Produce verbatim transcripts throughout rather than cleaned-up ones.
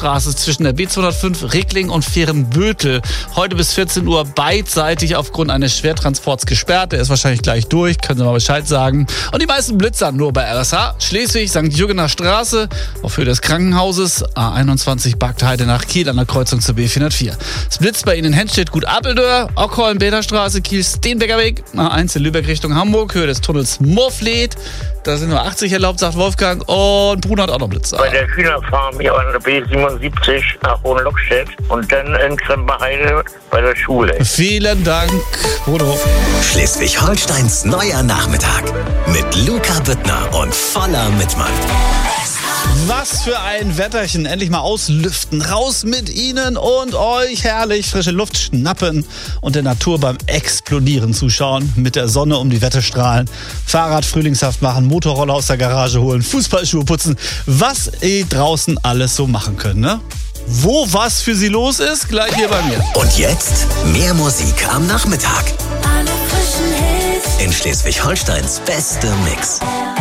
Bäderstraße zwischen der B zweihundertfünf Reckling und Fehrenbötel. Heute bis vierzehn Uhr beidseitig aufgrund eines Schwertransports gesperrt. Der ist wahrscheinlich gleich durch, können Sie mal Bescheid sagen. Und die meisten Blitzer nur bei R S H. Schleswig, Sankt Jürgener Straße, auf Höhe des Krankenhauses, A einundzwanzig Bagdheide nach Kiel an der Kreuzung zur B vierhundertvier. Es blitzt bei Ihnen in Henstedt, Gut Appeldörr, Ockholm, Bäderstraße, Kiel, Steenbecker Weg, A eins in Lübeck Richtung Hamburg, Höhe des Tunnels Murfleet. Da sind nur achtzig erlaubt, sagt Wolfgang. Und Bruno hat auch noch Blitzer. Bei der Hühnerfarm hier an der B siebenundsiebzig nach Hohenlockstedt und dann in Kremperheide bei der Schule. Vielen Dank, Bruno. Schleswig-Holsteins neuer Nachmittag mit Luca Büttner und voller Mitmacht. Was für ein Wetterchen. Endlich mal auslüften. Raus mit Ihnen und euch herrlich frische Luft schnappen und der Natur beim Explodieren zuschauen. Mit der Sonne um die Wette strahlen. Fahrrad frühlingshaft machen, Motorroller aus der Garage holen, Fußballschuhe putzen. Was ihr draußen alles so machen können, ne? Wo was für Sie los ist, gleich hier bei mir. Und jetzt mehr Musik am Nachmittag. Alle frischen Hits. In Schleswig-Holsteins beste Mix.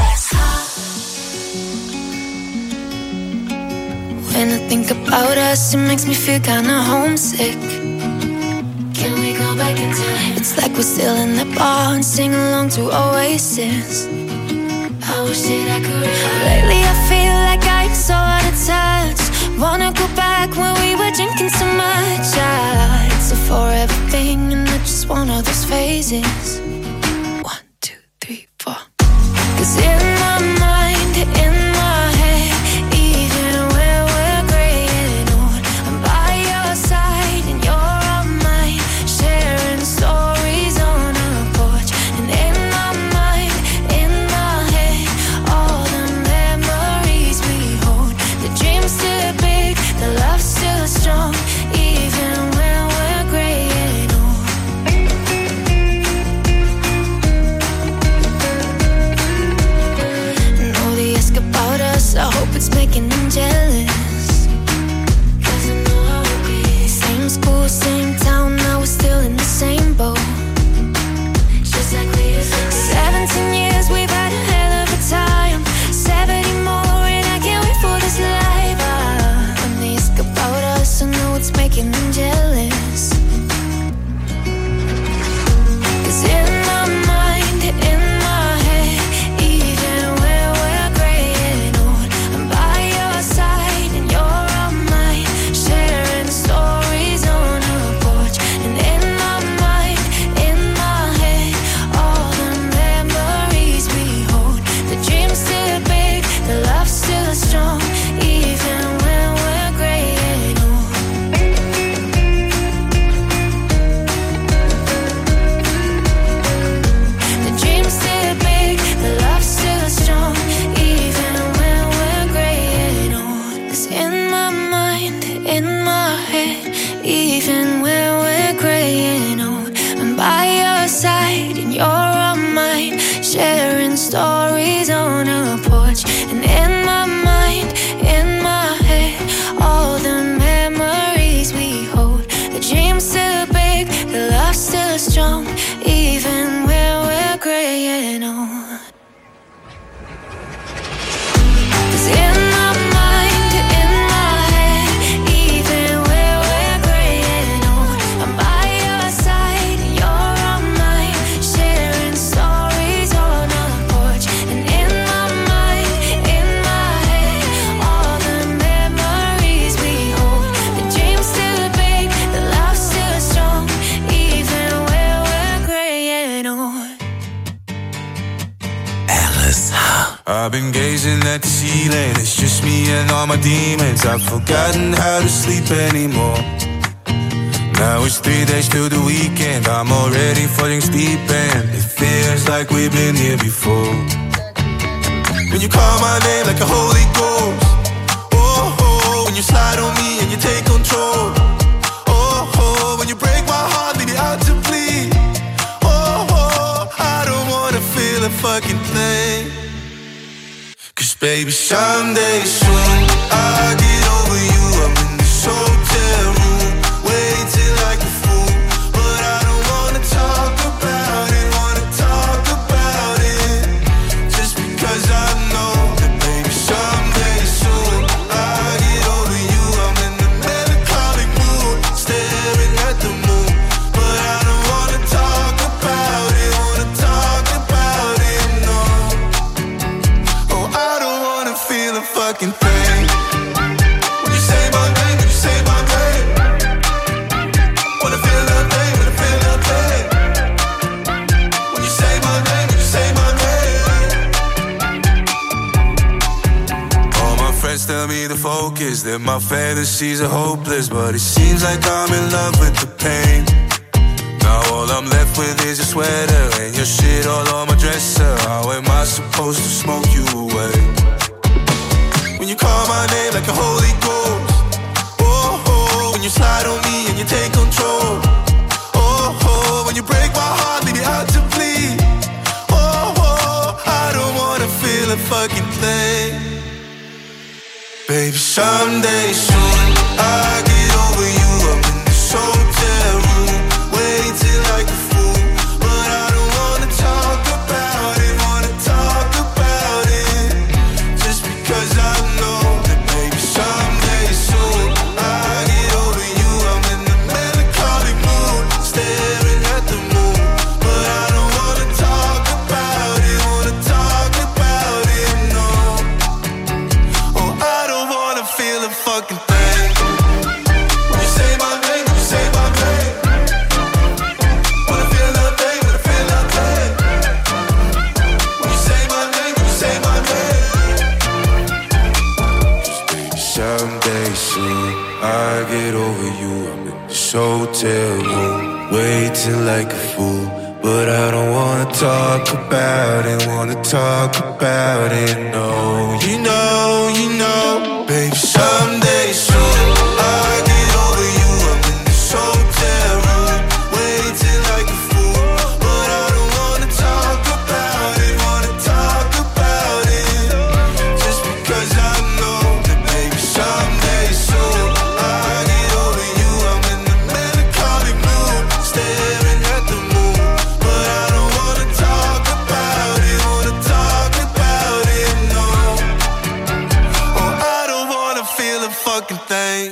When I think about us, it makes me feel kinda homesick. Can we go back in time? It's like we're still in the bar and sing along to Oasis. I wish that I could. Lately I feel like I'm so out of touch. Wanna go back when we were drinking so much. Ah, it's a forever thing and I just want all those phases. One, two, three, four. 'Cause in my mind, in my head, even when we're graying old, I'm by your side and you're on mine, sharing stories on a porch. And in my mind, in my head, all the memories we hold. The dream's still big, the love's still strong, even when we're graying old. And all they ask about us, I hope it's making them jealous. 'Cause I know how it be. Same school, same town, now we're still in the same boat. Just like we used to be. Seventeen years, we've had a hell of a time. Seventy more, and I can't wait for this life. Ah, when they ask about us, I know it's making them jealous. 'Cause in my mind, in my head, even when we're graying old, I'm by your side and you're on mine, sharing stories on a porch. And in my mind, in my head, all the memories we hold. The dream's still big, the love's still strong, even when we're graying old. The dream's still big, the love's still strong, even when we're graying old. 'Cause in my mind, in my head, even when we're graying old, I'm by your side and you're on mine, sharing stories on a porch. And in my mind, in my head, all the memories we hold. The dream's still big, the love's still strong, even when we're graying old. 'Cause in my mind, in my head, even when we're graying old, I'm by your side and you're on mine, sharing stories on a porch. And in my mind, in my head, all the memories we hold. The dream's still big, the love's still strong, even when we're graying old. R S H. I've been gazing at the ceiling, it's just me and all my demons. I've forgotten how to sleep anymore. Now it's three days till the weekend, I'm already falling deep and it feels like we've been here before. When you call my name like a holy ghost, oh, oh, when you slide on me and you take control, oh, oh, when you break my heart, leave it out to bleed, oh, oh, I don't wanna feel a fucking thing. 'Cause baby, someday soon I'll get over you. I'm in this hotel room, waiting till like a fool, but I don't wanna talk about it, wanna talk about it, just because I know that baby, someday soon I'll get over you. I'm my fantasies are hopeless, but it seems like I'm in love with the pain. Now all I'm left with is your sweater and your shit all on my dresser. How am I supposed to smoke you away? When you call my name like a Holy Ghost, oh, oh, when you slide on me and you take control, oh, oh, when you break my heart, leave me out to bleed, oh, oh, I don't wanna feel a fucking thing. Baby, someday soon I get over you. I'm in this hotel room, waiting like a fool, but I don't wanna talk about it, wanna talk about it, just because I know that maybe someday soon I get over you. I'm in the melancholy mood, staring at the moon, but I don't wanna talk about it, wanna talk about it, no. Oh, I don't wanna feel a fucking thing. When you say my name, when you say my name, wanna feel nothing, wanna feel nothing. When you say my name, when you say my name, just baby, someday soon I get over you. I'm in this hotel room, waiting like a fool, but I don't wanna talk about it, wanna talk about it, no. You know, you know, baby, someday soon I get over you. I'm in this hotel room, waiting like a fool, but I don't wanna talk about it, wanna talk about it, just because I know that maybe someday soon I get over you. I'm in the melancholy mood, staring at the moon, but I don't wanna talk about it, wanna talk about it, no. Oh, I don't wanna feel a fucking thing.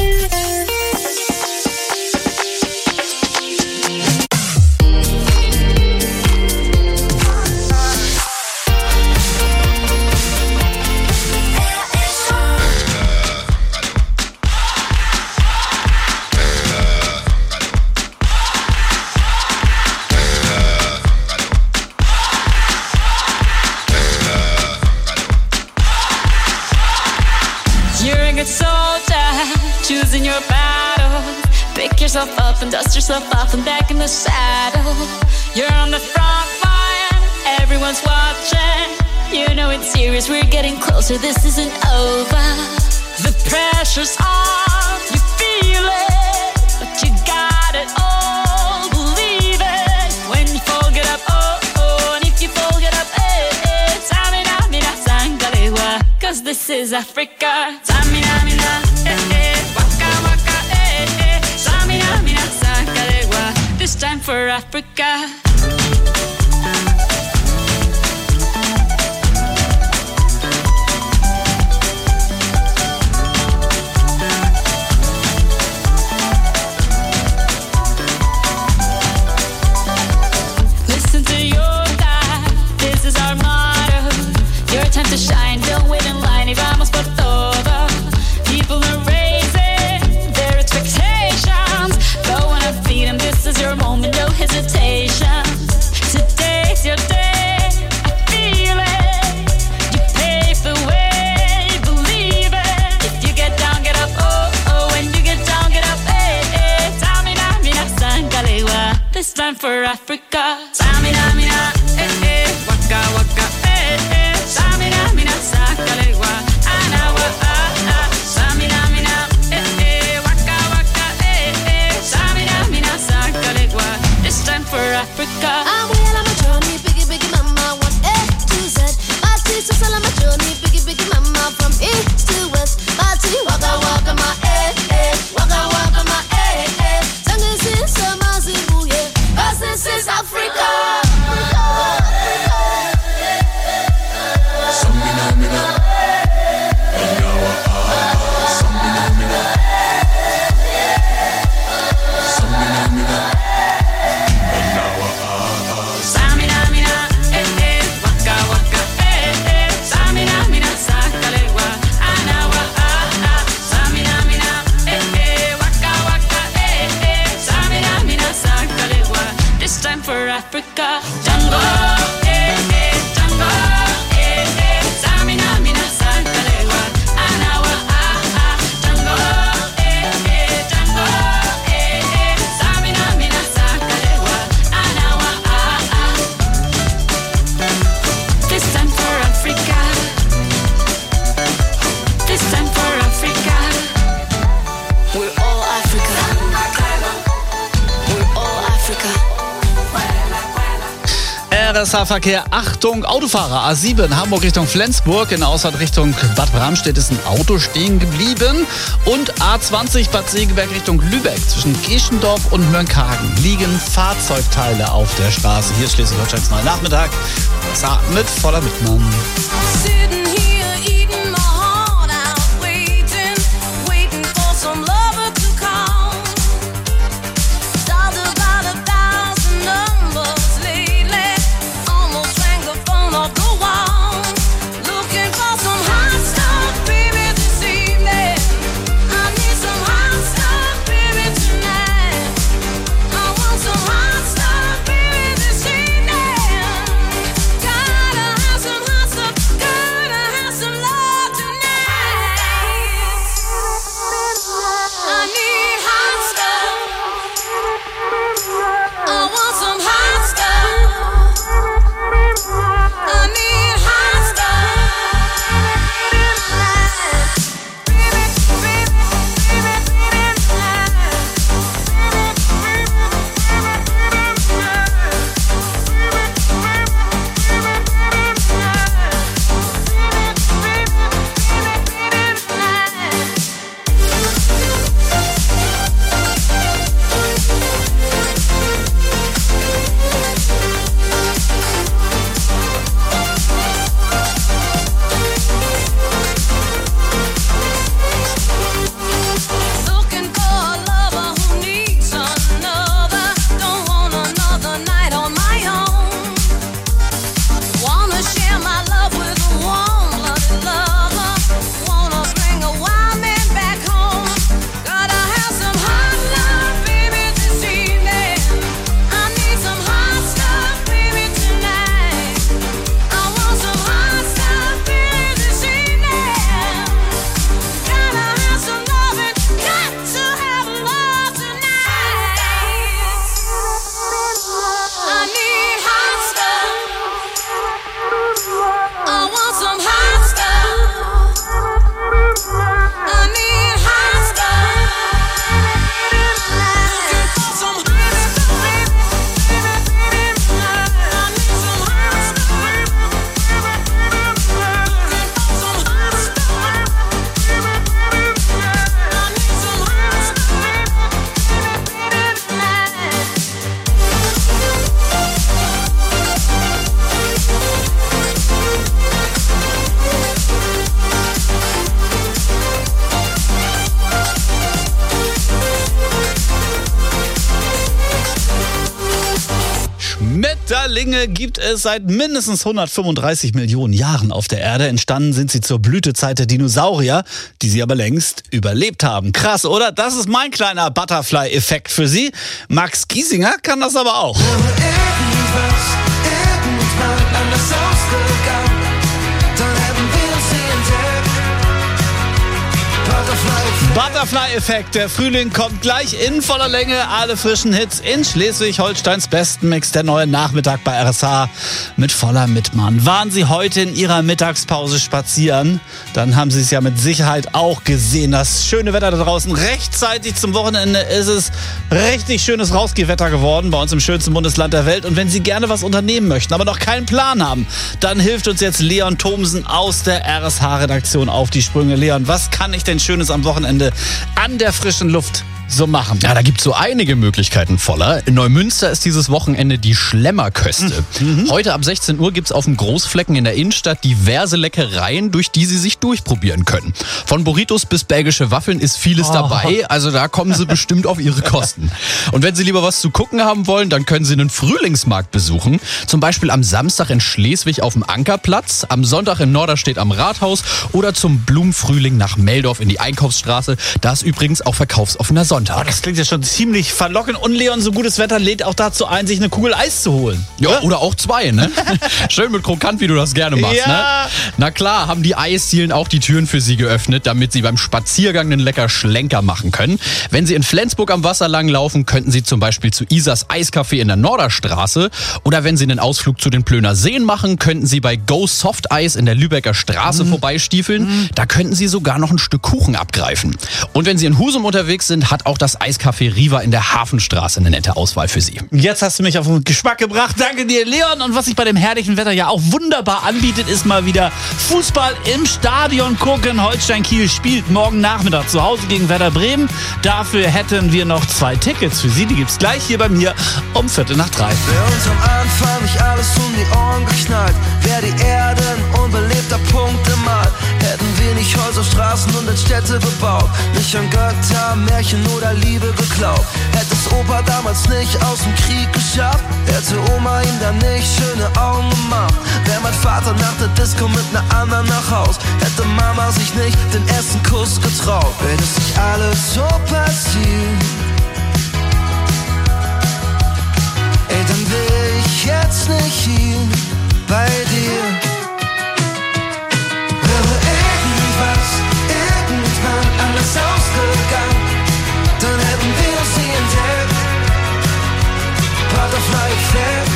You're a good soldier, choosing your battle. Pick yourself up and dust yourself off and back in the saddle. You're on the front line, everyone's watching. You know it's serious, we're getting closer, this isn't over. The pressure's on, you feel it, but you got it all, believe it. When you fall, get up, oh, oh, and if you fall, get up, eh, eh. Samina, mina, sangalewa, cause this is Africa. Samina, mina, eh, eh, waka, waka, eh, eh. Samina, mina, sangalewa, this time for Africa. Listen to your God, this is our motto. Your time to shine, don't wait in line, y vamos por todo. People are raising their expectations. Go on and feed them, this is your moment, no hesitation. Today's your day, I feel it. You pave the way, believe it. If you get down, get up, oh, oh. When you get down, get up, eh, eh. Samina, mina, sangalewa, this time for Africa. Samina, mina, eh, eh. Waka, waka, eh, eh. Samina, mina, sangalewa, anawa, ah, ah. Samina, mina, eh, eh. Waka, waka, eh, eh. Samina, mina, sangalewa, this time for Africa. I'm well on my journey, biggie, biggie, mama, one A to Z. My teacher's all on my journey, biggie, biggie, mama, from east to west. My tea, waka, waka, my eh, eh, waka, waka, my eh, eh. Sangin' since summer's in Booye, 'cause this is Africa. R S H-Verkehr. Achtung, Autofahrer. A sieben, Hamburg Richtung Flensburg. In der Ausfahrt Richtung Bad Bramstedt ist ein Auto stehen geblieben. Und A zwanzig, Bad Segeberg Richtung Lübeck. Zwischen Geschendorf und Mörnkhagen liegen Fahrzeugteile auf der Straße. Hier ist Schleswig-Holsteins neuer Nachmittag. Das mit voller Wittmann. Schmetterlinge gibt es seit mindestens hundertfünfunddreißig Millionen Jahren auf der Erde. Entstanden sind sie zur Blütezeit der Dinosaurier, die sie aber längst überlebt haben. Krass, oder? Das ist mein kleiner Butterfly-Effekt für Sie. Max Giesinger kann das aber auch. Irgendwas, irgendwann anders ausgegangen, dann hätten wir sie entdeckt. Butterfly-Effekt. Butterfly-Effekt. Der Frühling kommt gleich in voller Länge. Alle frischen Hits in Schleswig-Holsteins besten Mix. Der neue Nachmittag bei R S H mit voller Mitmann. Waren Sie heute in Ihrer Mittagspause spazieren? Dann haben Sie es ja mit Sicherheit auch gesehen. Das schöne Wetter da draußen. Rechtzeitig zum Wochenende ist es richtig schönes Rausgehwetter geworden bei uns im schönsten Bundesland der Welt. Und wenn Sie gerne was unternehmen möchten, aber noch keinen Plan haben, dann hilft uns jetzt Leon Thomsen aus der R S H-Redaktion auf die Sprünge. Leon, was kann ich denn Schönes am Wochenende an der frischen Luft so machen? Ja, da gibt's so einige Möglichkeiten, Voller. In Neumünster ist dieses Wochenende die Schlemmerköste. Mhm. Heute ab sechzehn Uhr gibt's auf dem Großflecken in der Innenstadt diverse Leckereien, durch die Sie sich durchprobieren können. Von Burritos bis belgische Waffeln ist vieles oh. dabei, also da kommen Sie bestimmt auf Ihre Kosten. Und wenn Sie lieber was zu gucken haben wollen, dann können Sie einen Frühlingsmarkt besuchen. Zum Beispiel am Samstag in Schleswig auf dem Ankerplatz, am Sonntag in Norderstedt am Rathaus oder zum Blumenfrühling nach Meldorf in die Einkaufsstraße. Da ist übrigens auch verkaufsoffener Sonntag. Oh, das klingt ja schon ziemlich verlockend. Und Leon, so gutes Wetter lädt auch dazu ein, sich eine Kugel Eis zu holen. Ja, oder, oder auch zwei, ne? Schön mit Krokant, wie du das gerne machst, ja. ne? Na klar, haben die Eisdielen auch die Türen für Sie geöffnet, damit Sie beim Spaziergang einen lecker Schlenker machen können. Wenn Sie in Flensburg am Wasser lang laufen, könnten Sie zum Beispiel zu Isas Eiscafé in der Norderstraße. Oder wenn Sie einen Ausflug zu den Plöner Seen machen, könnten Sie bei Go Soft Eis in der Lübecker Straße mm. vorbeistiefeln. Mm. Da könnten Sie sogar noch ein Stück Kuchen abgreifen. Und wenn Sie in Husum unterwegs sind, hat auch auch das Eiscafé Riva in der Hafenstraße eine nette Auswahl für Sie. Jetzt hast du mich auf den Geschmack gebracht. Danke dir, Leon. Und was sich bei dem herrlichen Wetter ja auch wunderbar anbietet, ist mal wieder Fußball im Stadion gucken. Holstein Kiel spielt morgen Nachmittag zu Hause gegen Werder Bremen. Dafür hätten wir noch zwei Tickets für Sie. Die gibt's gleich hier bei mir um Viertel nach drei. Wär uns am Anfang nicht alles um die Ohren geknallt, wär die Erde ein unbelebter Punkt im All. Hätten wir nicht Häuser, Straßen und in Städte gebaut, nicht an Götter, Märchen oder Liebe geglaubt. Hätte es Opa damals nicht aus dem Krieg geschafft, hätte Oma ihm dann nicht schöne Augen gemacht. Wär mein Vater nach der Disco mit ner anderen nach Haus, hätte Mama sich nicht den ersten Kuss getraut. Wär das nicht alles so passiert, ey, dann wär ich jetzt nicht hier bei dir. Wäre irgendwas, irgendwann anders ausgegangen, dann hätten wir sie entdeckt. Butterfly-Effekt.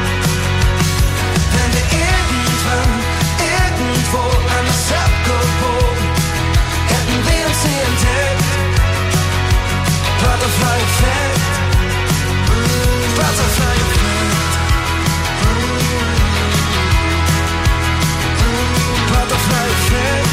Wenn wir irgendwann, irgendwo anders abgebogen, hätten wir sie entdeckt. Butterfly-Effekt. Butterfly-Effekt. Butterfly-Effekt.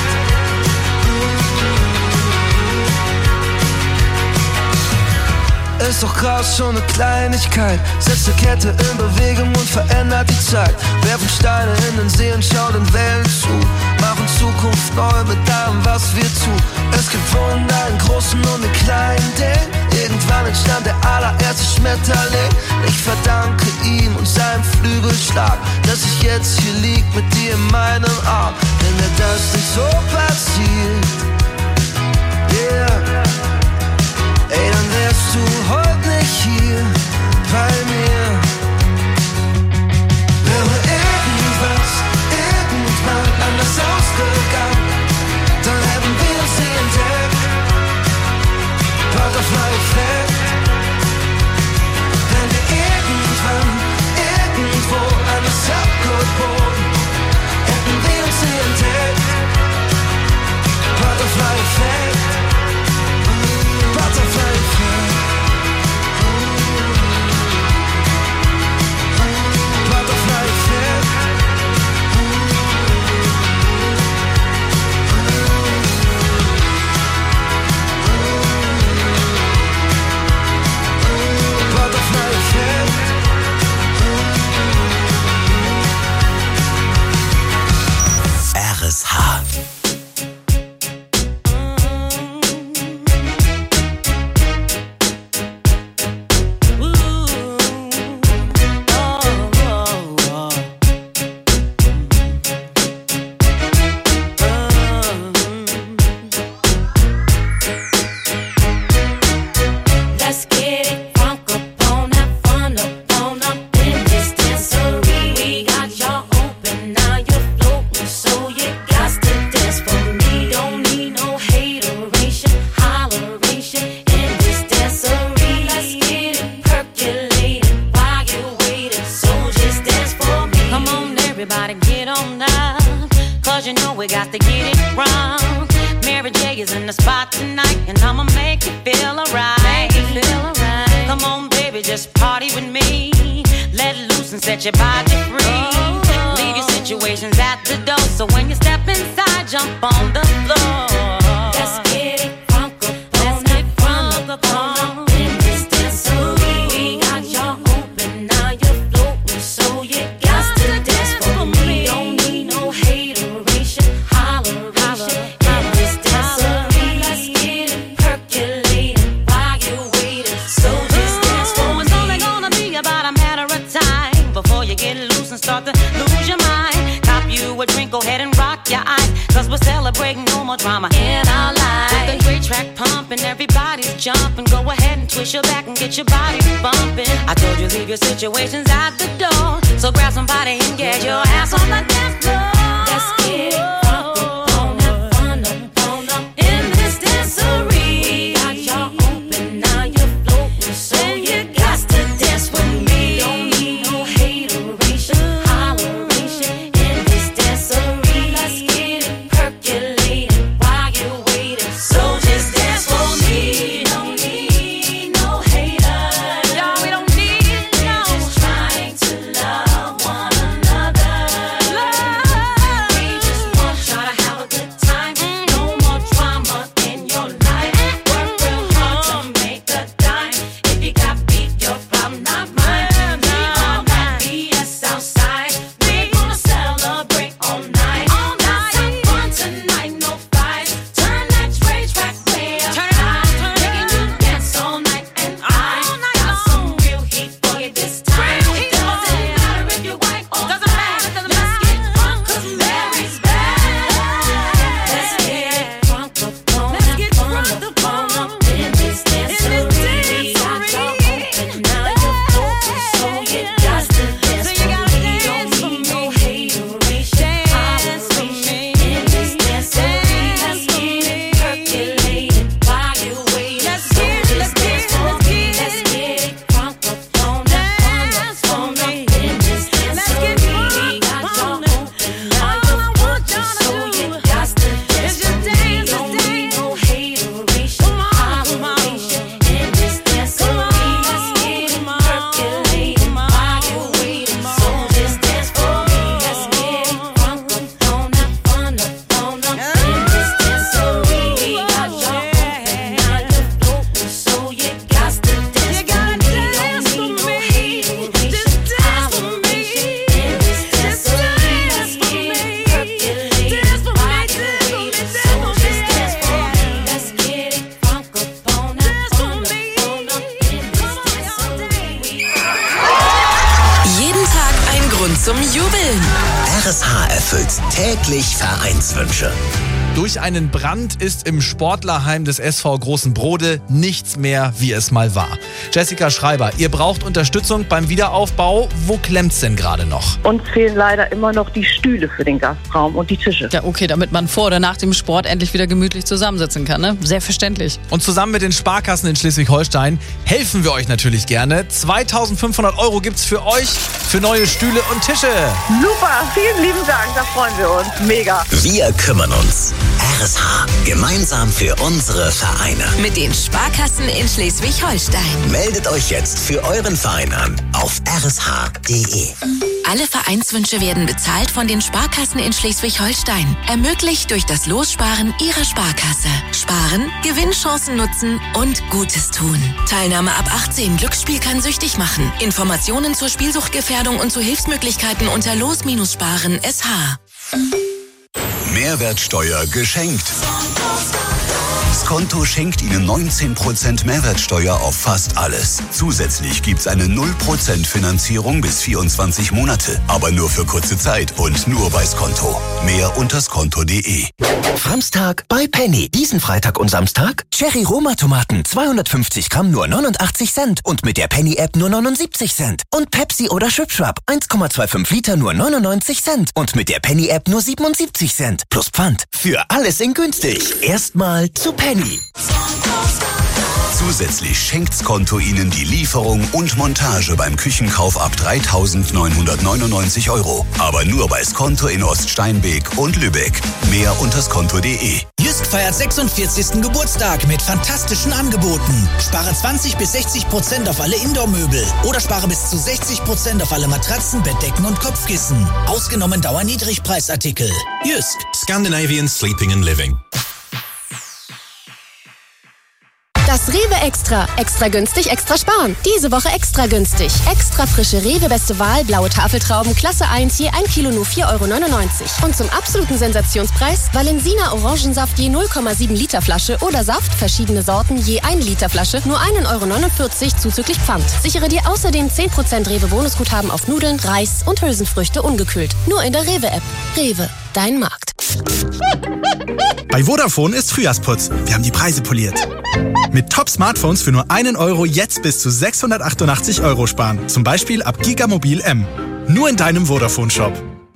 Ist doch krass, schon eine Kleinigkeit setzt die Kette in Bewegung und verändert die Zeit. Werfen Steine in den See und schauen den Wellen zu, machen Zukunft neu mit allem, was wir tun. Es gibt Wunder in großen und in kleinen Dingen. Irgendwann entstand der allererste Schmetterling. Ich verdanke ihm und seinem Flügelschlag, dass ich jetzt hier lieg mit dir in meinem Arm. Denn wäre das nicht so passiert, yeah, ey, dann wärst du heute nicht hier bei mir. Wäre irgendwas, irgendwann anders ausgegangen, dann hätten wir sie entdeckt. Butterfly-Effekt. Wenn wir irgendwann, irgendwo anders abgebogen, hätten wir sie entdeckt. Butterfly-Effekt. Butterfly-Effekt. Butterfly-Effekt. Butterfly-Effekt. R S H. Let's get it crunk up on that fun up on up in this dancery. We got y'all open, now you're floating, so you got to dance for me. Don't need no hateration, holleration in this dancery. Let's get it percolated while you're waiting, so just dance for me. Come on, everybody, get on up, cause you know we got to get it wrong. Mary J is in the spot tonight, and I'ma make you feel alright. Make you feel alright. Come on, baby, just party with me. Let loose and set your body free. Oh. Leave your situations at the door, so when you step inside, jump on the floor. Let's get it crunk up, let's get crunk up on in this dancery. We got y'all open, now you're floating, so you got to dance for me. Don't need no hateration, holleration in this dancery. Let's get it percolated while you're waiting, so just dance for me. It's only gonna be about a matter of time before you get loose and start to lose your mind. Cop you a drink, go ahead and rock your eyes, cause we're celebrating no more drama in our lives. With a great track pumping, everybody's jumping. Go ahead and twist your back and get your body bumping. I told you leave your situations at the door, so grab somebody and get your ass on the dance floor. Let's get it crunk up on that fun up on up in this dancery. We got y'all open, now you're floating, so you got to dance with me. Don't need no hateration, holleration in this dancery. Let's get it percolated while you're waiting, so just dance for me. Don't need zum Jubeln. R S H erfüllt täglich Vereinswünsche. Durch einen Brand ist im Sportlerheim des S V Großen Brode nichts mehr, wie es mal war. Jessica Schreiber, ihr braucht Unterstützung beim Wiederaufbau. Wo klemmt's denn gerade noch? Uns fehlen leider immer noch die Stühle für den Gastraum und die Tische. Ja, okay, damit man vor oder nach dem Sport endlich wieder gemütlich zusammensitzen kann, ne? Sehr verständlich. Und zusammen mit den Sparkassen in Schleswig-Holstein helfen wir euch natürlich gerne. zweitausendfünfhundert Euro gibt's für euch für neue Stühle und Tische. Super, vielen lieben Dank, da freuen wir uns. Mega. Wir kümmern uns. R S H, gemeinsam für unsere Vereine. Mit den Sparkassen in Schleswig-Holstein. Meldet euch jetzt für euren Verein an auf r s h punkt d e. Alle Vereinswünsche werden bezahlt von den Sparkassen in Schleswig-Holstein. Ermöglicht durch das Lossparen Ihrer Sparkasse. Sparen, Gewinnchancen nutzen und Gutes tun. Teilnahme ab achtzehn. Glücksspiel kann süchtig machen. Informationen zur Spielsuchtgefährdung und zu Hilfsmöglichkeiten unter los-sparen punkt s h. Mehrwertsteuer geschenkt. Skonto schenkt Ihnen neunzehn Prozent Mehrwertsteuer auf fast alles. Zusätzlich gibt's eine null Prozent Finanzierung bis vierundzwanzig Monate. Aber nur für kurze Zeit und nur bei Skonto. Mehr unter skonto punkt d e. Samstag bei Penny. Diesen Freitag und Samstag Cherry Roma Tomaten zweihundertfünfzig Gramm nur neunundachtzig Cent und mit der Penny App nur neunundsiebzig Cent. Und Pepsi oder Schwipschwap eins Komma fünfundzwanzig Liter nur neunundneunzig Cent und mit der Penny App nur siebenundsiebzig Cent. Plus Pfand. Für alles in günstig. Erstmal zu Penny. Zusätzlich schenkt Skonto Ihnen die Lieferung und Montage beim Küchenkauf ab dreitausendneunhundertneunundneunzig Euro. Aber nur bei Skonto in Oststeinbeek und Lübeck. Mehr unter skonto punkt d e. Jysk feiert sechsundvierzigsten Geburtstag mit fantastischen Angeboten. Spare zwanzig bis sechzig Prozent auf alle Indoor-Möbel oder spare bis zu sechzig Prozent auf alle Matratzen, Bettdecken und Kopfkissen. Ausgenommen Dauerniedrigpreisartikel. Jysk. Scandinavian Sleeping and Living. Das Rewe Extra. Extra günstig, extra sparen. Diese Woche extra günstig. Extra frische Rewe Beste Wahl, blaue Tafeltrauben, Klasse eins, je ein Kilo nur vier Euro neunundneunzig. Und zum absoluten Sensationspreis Valensina Orangensaft je null Komma sieben Liter Flasche oder Saft, verschiedene Sorten, je ein Liter Flasche, nur ein Euro neunundvierzig zuzüglich Pfand. Sichere dir außerdem zehn Prozent Rewe Bonusguthaben auf Nudeln, Reis und Hülsenfrüchte ungekühlt. Nur in der Rewe App. Rewe, dein Markt. Bei Vodafone ist Frühjahrsputz. Wir haben die Preise poliert. Mit Top-Smartphones für nur einen Euro jetzt bis zu sechshundertachtundachtzig Euro sparen. Zum Beispiel ab Gigamobil M. Nur in deinem Vodafone-Shop.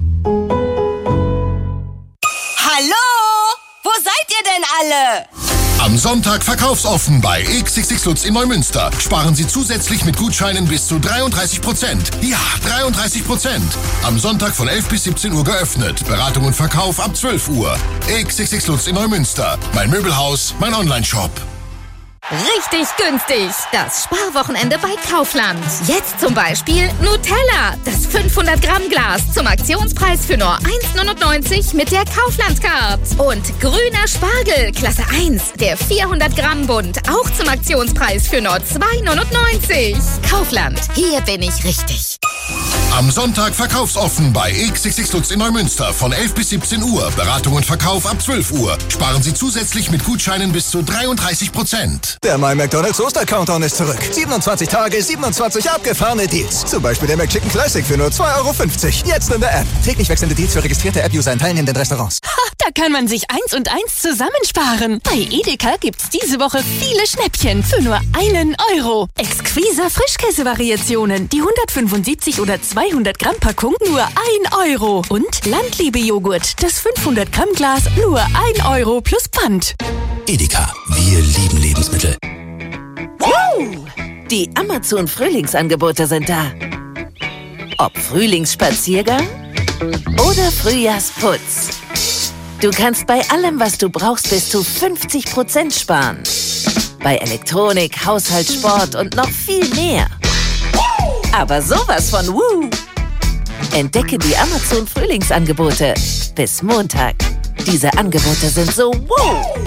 Hallo? Wo seid ihr denn alle? Am Sonntag verkaufsoffen bei X X X Lutz in Neumünster. Sparen Sie zusätzlich mit Gutscheinen bis zu dreiunddreißig Prozent. Ja, dreiunddreißig Prozent. Am Sonntag von elf bis siebzehn Uhr geöffnet. Beratung und Verkauf ab zwölf Uhr. X X X Lutz in Neumünster. Mein Möbelhaus, mein Online-Shop. Richtig günstig. Das Sparwochenende bei Kaufland. Jetzt zum Beispiel Nutella. Das fünfhundert Gramm Glas zum Aktionspreis für nur eins neunundneunzig mit der Kaufland-Card. Und grüner Spargel, Klasse eins. Der vierhundert Gramm Bund. Auch zum Aktionspreis für nur zwei neunundneunzig. Kaufland. Hier bin ich richtig. Am Sonntag verkaufsoffen bei X X X Lutz in Neumünster von elf bis siebzehn Uhr. Beratung und Verkauf ab zwölf Uhr. Sparen Sie zusätzlich mit Gutscheinen bis zu dreiunddreißig Prozent. Der My McDonald's Oster-Countdown ist zurück. siebenundzwanzig Tage, siebenundzwanzig abgefahrene Deals. Zum Beispiel der McChicken Classic für nur zwei Euro fünfzig. Jetzt in der App. Täglich wechselnde Deals für registrierte App-User in teilnehmenden Restaurants. Ha, da kann man sich eins und eins zusammensparen. Bei Edeka gibt's diese Woche viele Schnäppchen für nur einen Euro. Exquisa Frischkäse-Variationen. Die hundertfünfundsiebzig oder zweihundert Gramm Packung nur ein Euro. Und Landliebe-Joghurt. Das fünfhundert Gramm Glas nur ein Euro plus Pfand. Edeka. Wir lieben Lebensmittel. Wow! Die Amazon-Frühlingsangebote sind da. Ob Frühlingsspaziergang oder Frühjahrsputz. Du kannst bei allem, was du brauchst, bis zu fünfzig Prozent sparen. Bei Elektronik, Haushalt, Sport und noch viel mehr. Aber sowas von Woo! Entdecke die Amazon-Frühlingsangebote bis Montag. Diese Angebote sind so Woo!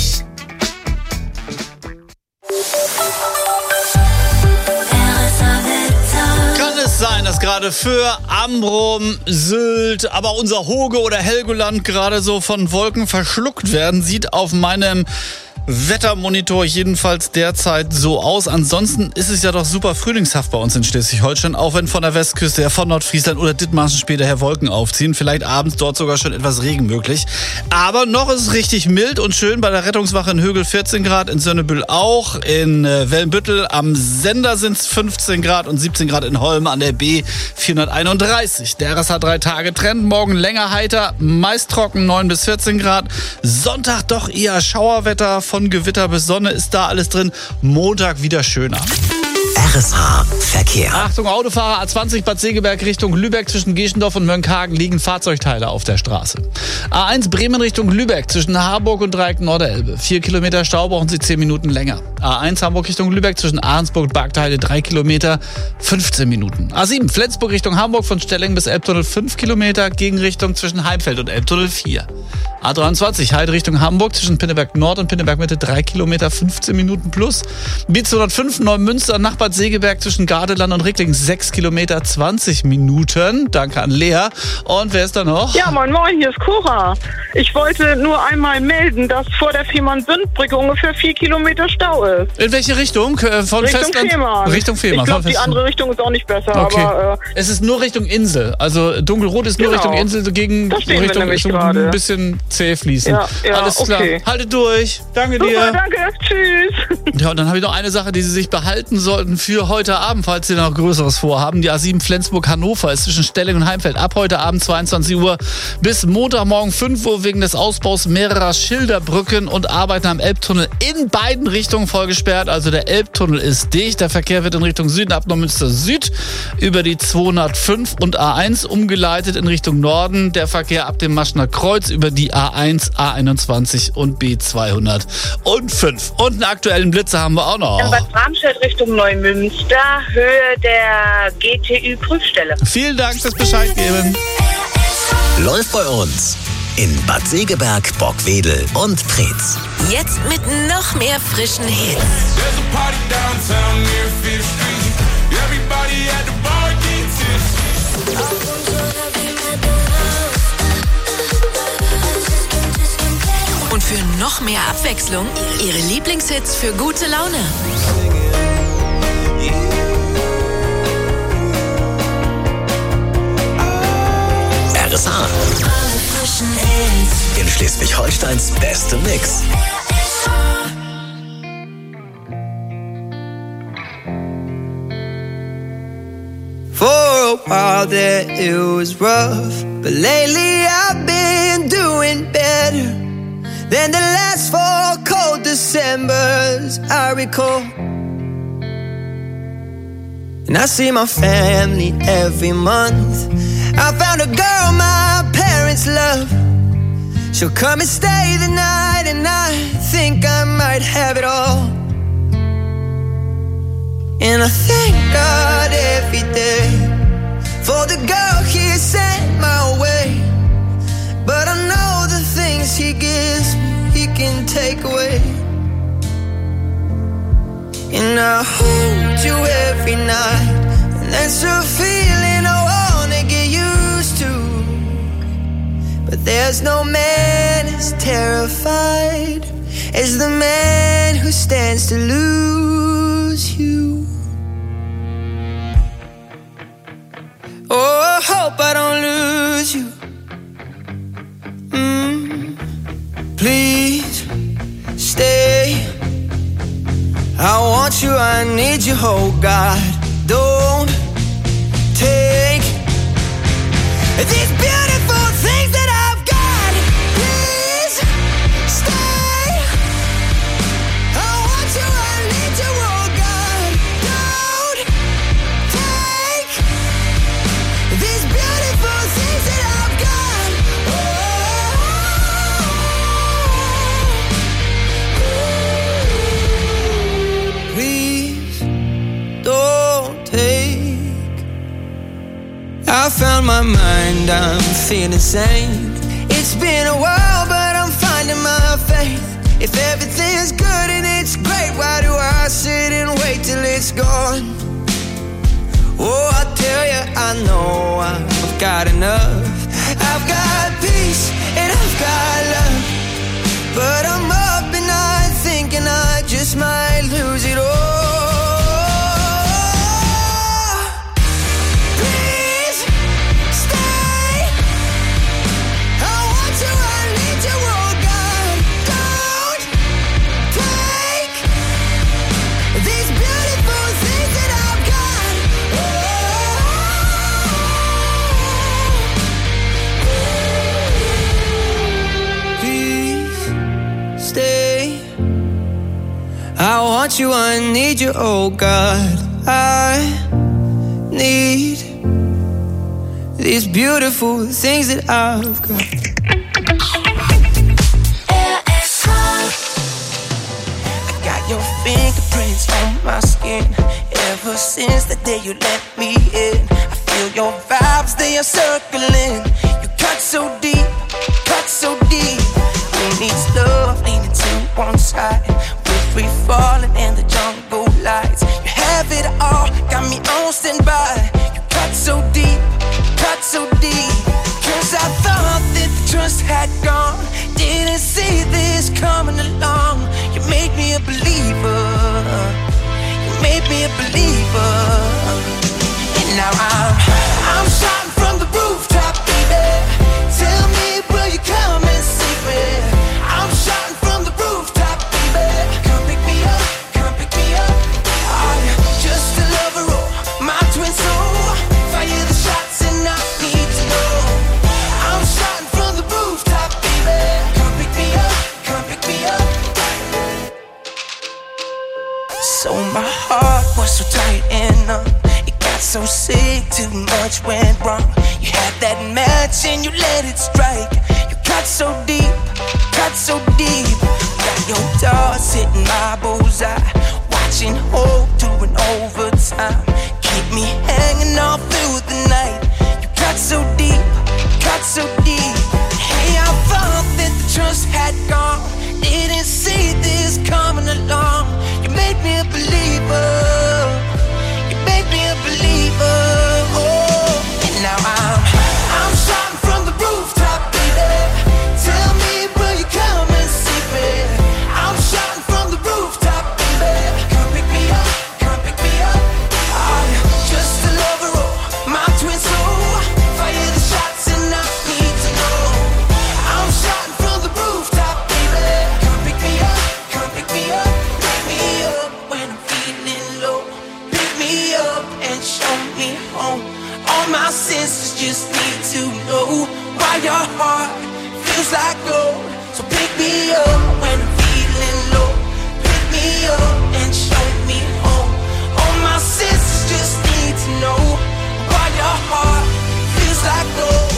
Sein, dass gerade für Amrum, Sylt, aber unser Hoge oder Helgoland gerade so von Wolken verschluckt werden, sieht auf meinem Wettermonitor jedenfalls derzeit so aus. Ansonsten ist es ja doch super frühlingshaft bei uns in Schleswig-Holstein, auch wenn von der Westküste her, von Nordfriesland oder Dithmarschen später her Wolken aufziehen. Vielleicht abends dort sogar schon etwas Regen möglich. Aber noch ist es richtig mild und schön. Bei der Rettungswache in Högel vierzehn Grad, in Sönnebüll auch, in äh, Wellenbüttel am Sender sind es fünfzehn Grad und siebzehn Grad in Holm an der B vierhunderteinunddreißig. Der R S H drei Tage Trend, morgen länger heiter, meist trocken neun bis vierzehn Grad. Sonntag doch eher Schauerwetter, von Gewitter bis Sonne ist da alles drin. Montag wieder schöner. R S H Verkehr. Achtung, Autofahrer, A zwanzig Bad Segeberg Richtung Lübeck, zwischen Geschendorf und Mönckehagen liegen Fahrzeugteile auf der Straße. A eins Bremen Richtung Lübeck, zwischen Harburg und Dreieck Norderelbe. Vier Kilometer Stau, brauchen Sie zehn Minuten länger. A eins Hamburg Richtung Lübeck, zwischen Ahrensburg und Bargteile, drei Kilometer, fünfzehn Minuten. A sieben Flensburg Richtung Hamburg, von Stelling bis Elbtunnel, fünf Kilometer, Gegenrichtung zwischen Heimfeld und Elbtunnel, vier. A dreiundzwanzig Heide Richtung Hamburg, zwischen Pinneberg Nord und Pinneberg Mitte, drei Kilometer, fünfzehn Minuten plus. B zweihundertfünf Neumünster nach Bad Segeberg, zwischen Gardeland und Rickling, sechs Kilometer, zwanzig Minuten. Danke an Lea. Und wer ist da noch? Ja, moin moin, hier ist Cora. Ich wollte nur einmal melden, dass vor der Fehmarn-Sünd-Brücke ungefähr vier Kilometer Stau ist. In welche Richtung? Äh, von Richtung Festland? Fehmarn. Richtung Fehmarn. Ich glaube, die andere Richtung ist auch nicht besser. Okay. Aber, äh, es ist nur Richtung Insel. Also dunkelrot ist nur Genau. Richtung Insel, so gegen Da stehen wir Richtung, nämlich Richtung gerade. ein bisschen zäh fließen. Ja, ja, Alles klar. okay. Haltet durch. Danke Super, dir. danke. Tschüss. Ja, und dann habe ich noch eine Sache, die Sie sich behalten sollten für heute Abend, falls Sie noch Größeres vorhaben. Die A sieben Flensburg-Hannover ist zwischen Stelling und Heimfeld ab heute Abend zweiundzwanzig Uhr bis Montagmorgen fünf Uhr wegen des Ausbaus mehrerer Schilderbrücken und Arbeiten am Elbtunnel in beiden Richtungen voll gesperrt. Also der Elbtunnel ist dicht. Der Verkehr wird in Richtung Süden ab Neumünster Süd über die zweihundertfünf und A eins umgeleitet in Richtung Norden. Der Verkehr ab dem Maschner Kreuz über die A eins, A einundzwanzig und B zweihundertfünf. Und einen aktuellen Blitzer haben wir auch noch. In Bad Bramstedt Richtung Neumünster, Höhe der G T Ü-Prüfstelle. Vielen Dank fürs Bescheid geben. Läuft bei uns in Bad Segeberg, Bockwedel und Preetz. Jetzt mit noch mehr frischen Hits. Und für noch mehr Abwechslung, Ihre Lieblingshits für gute Laune. R S H. In Schleswig-Holsteins beste Mix. For a while there it was rough, but lately I've been doing better than the last four cold Decembers I recall. And I see my family every month. I found a girl my parents love. She'll come and stay the night, and I think I might have it all. And I thank God every day for the girl He sent my way. But I know the things He gives me, He can take away. And I hold you every night, and that's a feeling I wanna get used to. But there's no man as terrified as the man who stands to lose you. Oh, I hope I don't lose you. Mm, please stay. I want you, I need you, oh God. Don't take these beautiful things that I've got. Please stay. I want you, I need you, oh God. Don't take these beautiful things that I've got. Oh, please don't take. I found my mind, I'm feeling sane. It's been a while, but I'm finding my faith. If everything's good and it's great, why do I sit and wait till it's gone? Oh, I tell you, I know I've got enough. I've got peace and I've got love, but I'm up and I think want you, I need you, oh God. I need these beautiful things that I've got. I got your fingerprints on my skin. Ever since the day you let me in, I feel your vibes, they are circling. You cut so deep, cut so deep. Who needs love leaning to one side? We're free falling in the jungle lights. You have it all, got me on standby. You cut so deep, cut so deep. Cause I thought that the trust had gone. Didn't see this coming along. You made me a believer. You made me a believer. And now I'm, I'm shouting from the rooftop, baby. Tell me, will you come and see me? I'm shouting from the rooftop, baby. Come pick me up, come pick me up. I'm just a lover, oh, my twin soul. Fire the shots and I need to know. I'm shouting from the rooftop, baby. Come pick me up, come pick me up. So my heart was so tight and numb. It got so sick, too much went wrong. You had that match and you let it strike. You cut so deep, cut so deep. Got your dogs hitting my bullseye. Watching hope doing overtime. Keep me hanging all through the night. You cut so deep, cut so deep. Hey, I thought that the trust had gone. Didn't see this coming along. You made me a believer. You made me a believer. Oh, and now I'm, I'm shouting from the rooftop, baby. Tell me, will you come and see me? I'm shouting from the rooftop, baby. Come pick me up, come pick me up. I'm just a lover, oh, my twin soul. Fire the shots and I need to know. I'm shouting from the rooftop, baby. Come pick me up, come pick me up. Pick me up when I'm feeling low. Pick me up and show me home. All my senses just need to know why your heart feels like gold. So pick me up when I'm feeling low. Pick me up and show me home. All my senses just need to know why your heart feels like gold.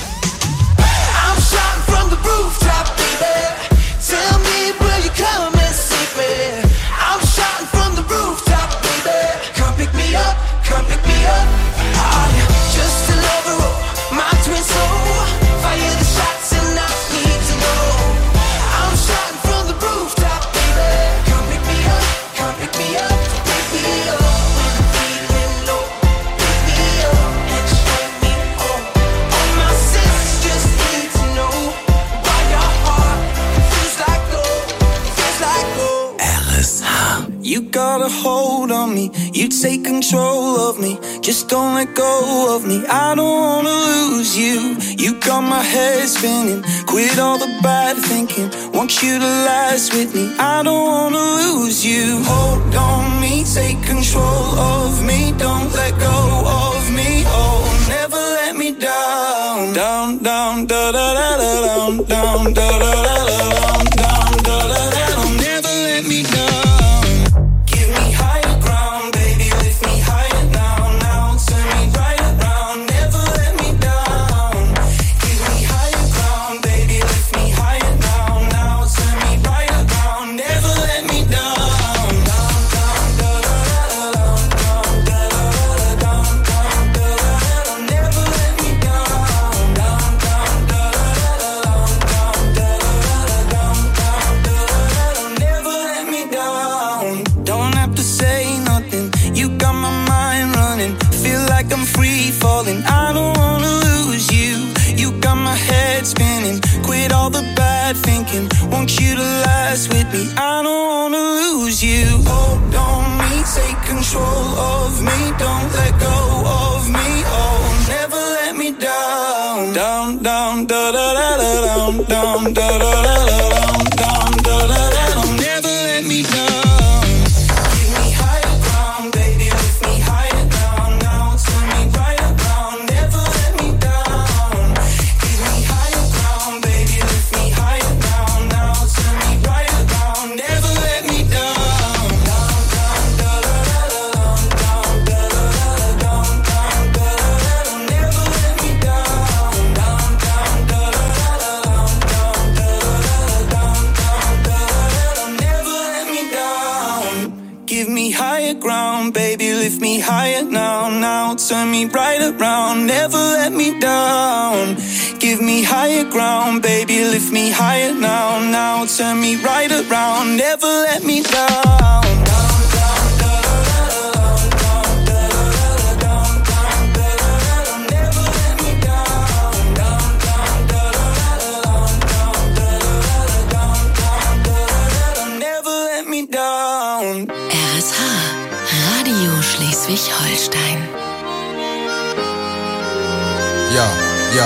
I'm shouting from the rooftop, baby. Tell me, will you come and see me? I'm shouting from the rooftop, baby. Come pick me up, come pick me up. I'm just a lover, oh, my twin soul. Fire the shots and I need to know. I'm shouting from the rooftop, baby. Come pick me up, come pick me up. Pick me up when I'm feeling low. Pick me up and show me home. All my senses just need to know why your heart feels like gold, feels like gold. R S H. You got a hold on me, you take control of me. Just don't let go of me, I don't wanna lose you. You got my head spinning, quit all the bad thinking. Want you to last with me, I don't wanna lose you. Hold on me, take control of me. Don't let go of me, oh, never let me down. Down, down, da da da da down, down, da da da da down, down, da da da da. Never let me down. Thinking, want you to last with me, I don't wanna lose you. Hold on me, take control of me. Don't let go of me, oh, never let me down. Down, down, da da da da down, down, da da da da down, down, da da da da. Never let me down. Down. Give me higher ground, baby, lift me higher now, now. Turn me right around, never let me down. Give me higher ground, baby, lift me higher now, now. Turn me right around, never let me down. R S H, Radio Schleswig-Holstein. Ja, ja.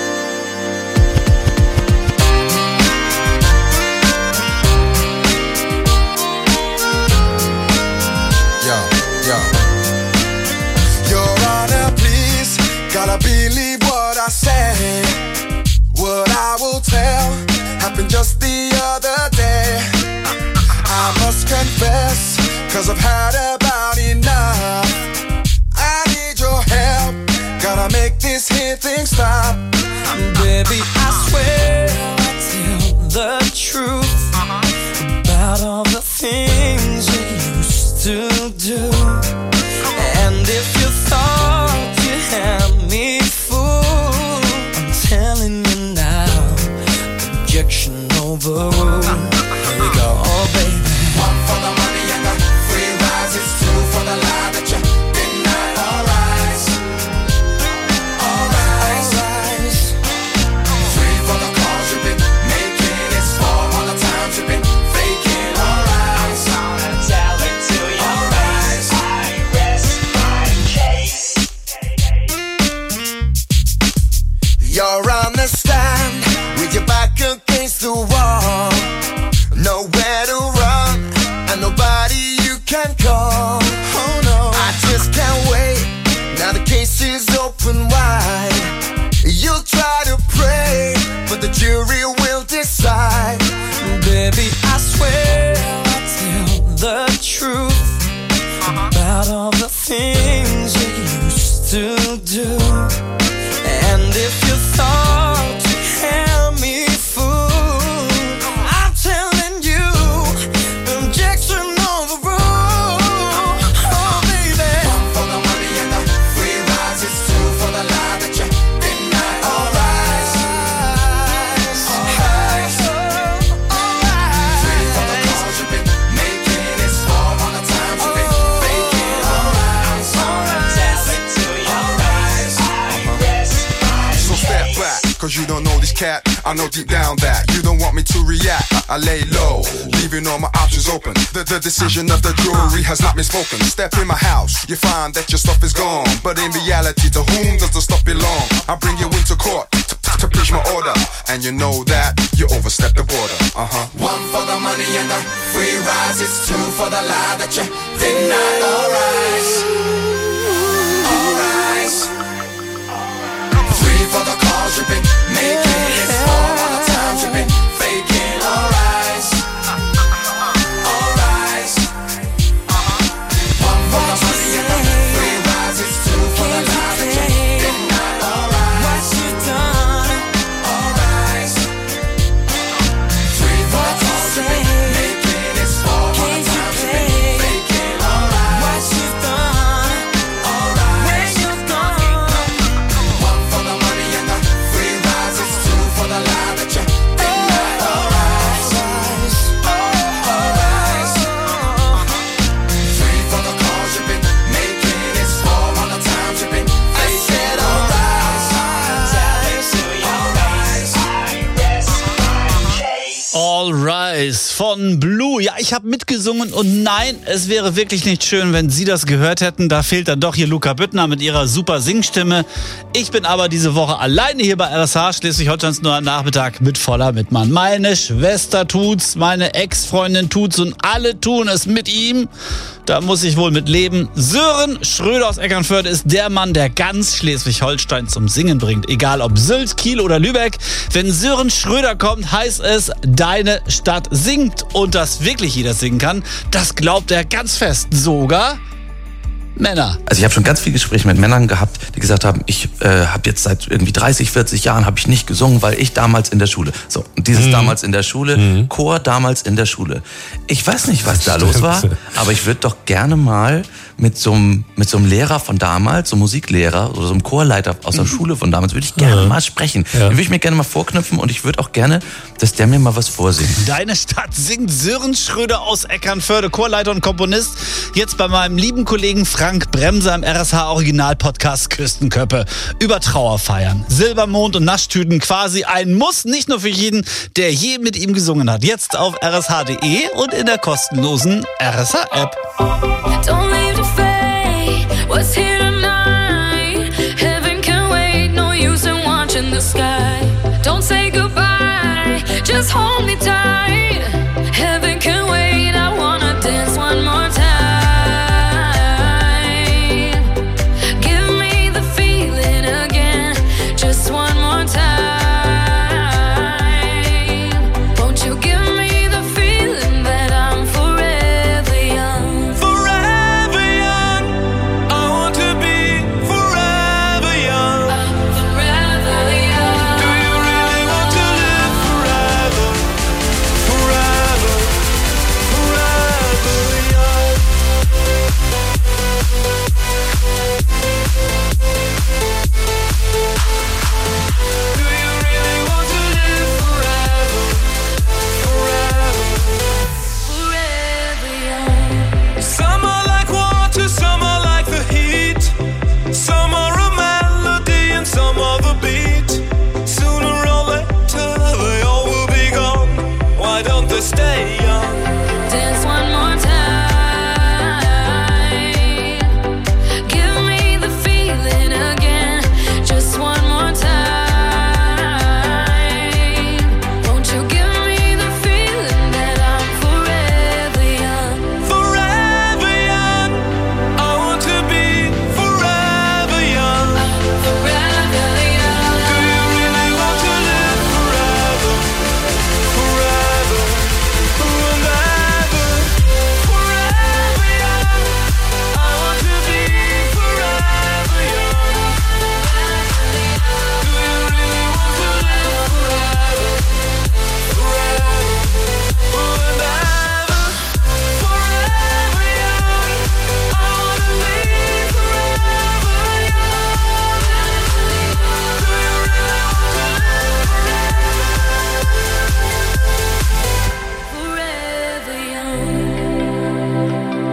Ja, ja. Your Honor, please, gotta believe what I say. What I will tell happened just the other day. I must confess, cause I've had about enough. I need your help, gotta make this here thing stop. Baby, I swear I'll tell the truth about all the things you used to do. And if you thought you had me fooled, I'm telling you now, objection overruled. Here we go, oh baby. One for the money and the free rise. It's two for the lie that you deny. All rise, all rise, three for the calls you've been making. It's four all the times you've been faking. All rise, I'm gonna tell it to you. All rise, I rest my case. You're on the stand with your back against the wall. Nowhere to run, and nobody you can call. Oh no, I just can't wait. Now the case is open wide. You'll try to pray, but the jury will decide. Baby, I swear I'll tell the truth about all the things you used to do. And if you thought you had me fooled, I'm telling you, objection overruled. Oh baby, one for the money and the free rise. It's two for the lie that you deny. All rise, all rise, all rise. Three for the calls you've been making. It's four on the times you've been faking. All rise, all rise, tell it to you. All rise, I rest my case. So step back, cause you don't know this cat. I know deep down that you don't want me to react. I, I lay low, leaving all my options open. The, the decision of the jury has not been spoken. Step in my house, you find that your stuff is gone. But in reality, to whom does the stuff belong? I bring you into court to, to, to preach my order. And you know that you overstep the border. Uh-huh. One for the money and the free rise. It's two for the lie that you deny. All rise, all rise. Three for the calls you've been making. It's four all the times you've been faking. All rise, all rise. One for the money and the free rise. It's two for the lie that you deny. All rise, what you done. All rise, three for the calls you've been making. It's four all the times you've been faking. All rise, what you done. All rise, where you gone. One for the money and the free rise. It's two for the lie that you deny. All rise, all rise. Three for the calls you've been making. It's four all the times you've been faking. All rise, tell it to you. All rise, I rest my case. All Rise von Blue. Ja, ich habe mitgesungen und nein, es wäre wirklich nicht schön, wenn Sie das gehört hätten. Da fehlt dann doch hier Luca Büttner mit ihrer super Singstimme. Ich bin aber diese Woche alleine hier bei R S H Schleswig-Holsteins nur am Nachmittag mit voller Mitmann. Meine Schwester tut's, meine Ex-Freundin tut's und alle tun es mit ihm. Da muss ich wohl mit leben. Sören Schröder aus Eckernförde ist der Mann, der ganz Schleswig-Holstein zum Singen bringt. Egal ob Sylt, Kiel oder Lübeck. Wenn Sören Schröder kommt, heißt es, deine Stadt singt. Und dass wirklich jeder singen kann, das glaubt er ganz fest. Sogar Männer. Also ich habe schon ganz viele Gespräche mit Männern gehabt, die gesagt haben, ich äh, habe jetzt seit irgendwie dreißig, vierzig Jahren habe ich nicht gesungen, weil ich damals in der Schule. So, und dieses mhm. damals in der Schule, mhm. Chor damals in der Schule. Ich weiß nicht, was da los war, aber ich würde doch gerne mal mit so einem mit so einem Lehrer von damals, so einem Musiklehrer oder so einem Chorleiter aus der mhm. Schule von damals, würde ich gerne ja. mal sprechen. Ja. Den würde ich mir gerne mal vorknüpfen und ich würde auch gerne, dass der mir mal was vorsingt. Deine Stadt singt Sören Schröder aus Eckernförde, Chorleiter und Komponist. Jetzt bei meinem lieben Kollegen Frank Bremser im R S H-Original-Podcast Küstenköppe über Trauerfeiern. Silbermond und Naschtüten, quasi ein Muss, nicht nur für jeden, der je mit ihm gesungen hat. Jetzt auf r s h punkt d e und in der kostenlosen R S H-App. Don't leave the fate, what's here tonight? Heaven can wait, no use in watching the sky. Don't say goodbye, just hold me tight. Heaven can wait, I wanna dance one more time. Give me the feeling again, just one more time. Won't you give me the feeling that I'm forever young? Forever young, I want to be forever young. I'm forever young. Do you really want to live forever? Forever, forever young. Do you really want to live forever? Forever, Forever young. some are like water, some are like the heat. Some are a melody and some are the beat. Sooner or later they all will be gone. Why don't they stay young? Dance one more time. Give me the feeling again, just one more time. Won't you give me the feeling that I'm forever young? Forever young, I want to be forever young. Forever young. Do you really want to live forever? Forever, and ever. Forever young, I want to be forever young. Do you really want to live forever? Forever, and ever. Forever young, I want to be forever young. Do you really want to live Forever young.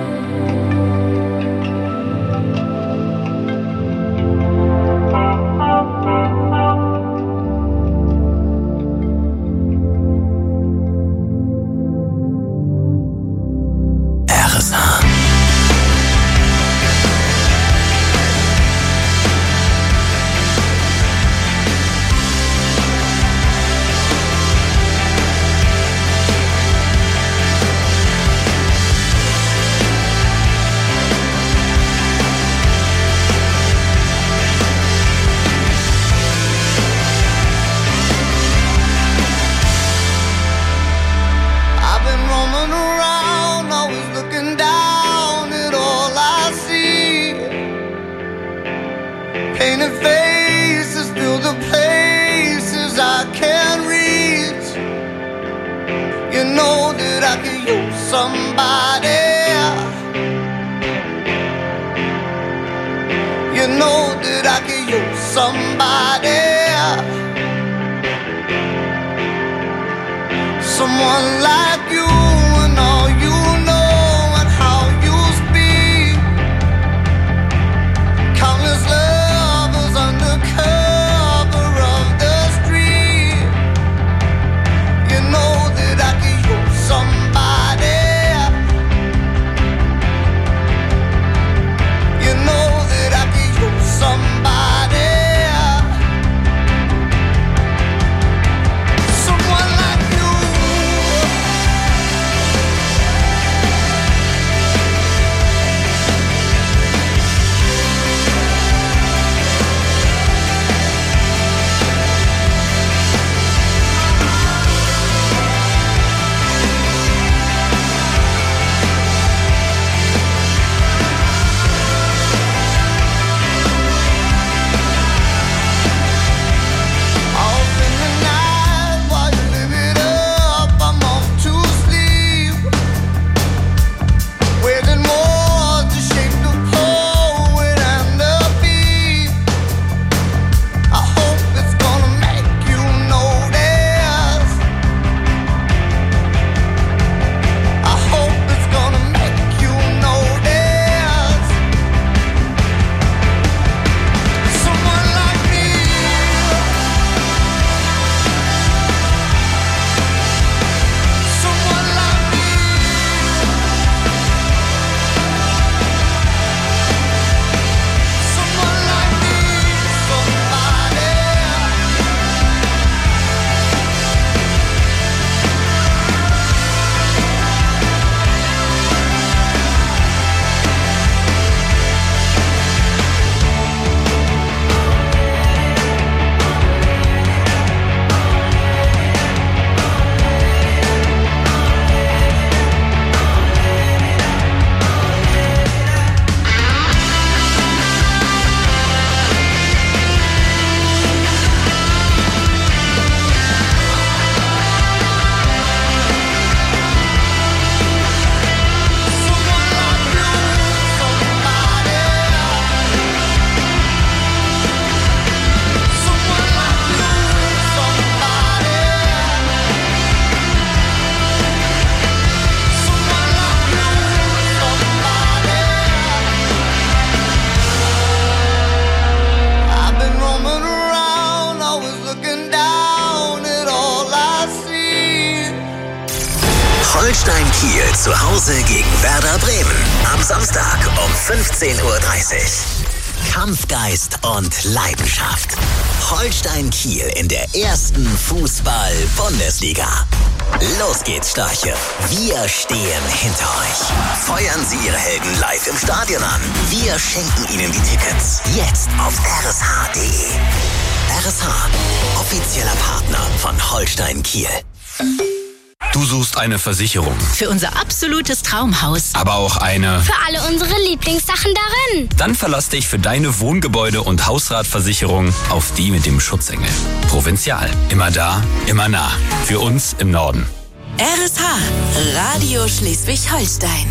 R S H. I've been roaming around, always looking down at all I see. Painted faces fill the places I can't reach. You know that I could use somebody. You know that I could use somebody. Someone like you and all you know and how you speak. Countless lovers under cover of the street. You know that I could use somebody. You know that I could use somebody. Someone like you. zu Hause gegen Werder Bremen. Am Samstag um fünfzehn Uhr dreißig. Kampfgeist und Leidenschaft. Holstein Kiel in der ersten Fußball-Bundesliga. Los geht's, Störche. Wir stehen hinter euch. Feuern Sie Ihre Helden live im Stadion an. Wir schenken Ihnen die Tickets. Jetzt auf r s h punkt d e. R S H, offizieller Partner von Holstein Kiel. Du suchst eine Versicherung, Für unser absolutes Traumhaus. aber auch eine... Für alle unsere Lieblingssachen darin. Dann verlass dich für deine Wohngebäude- und Hausratversicherung auf die mit dem Schutzengel. Provinzial. Immer da, immer nah. Für uns im Norden. R S H, Radio Schleswig-Holstein.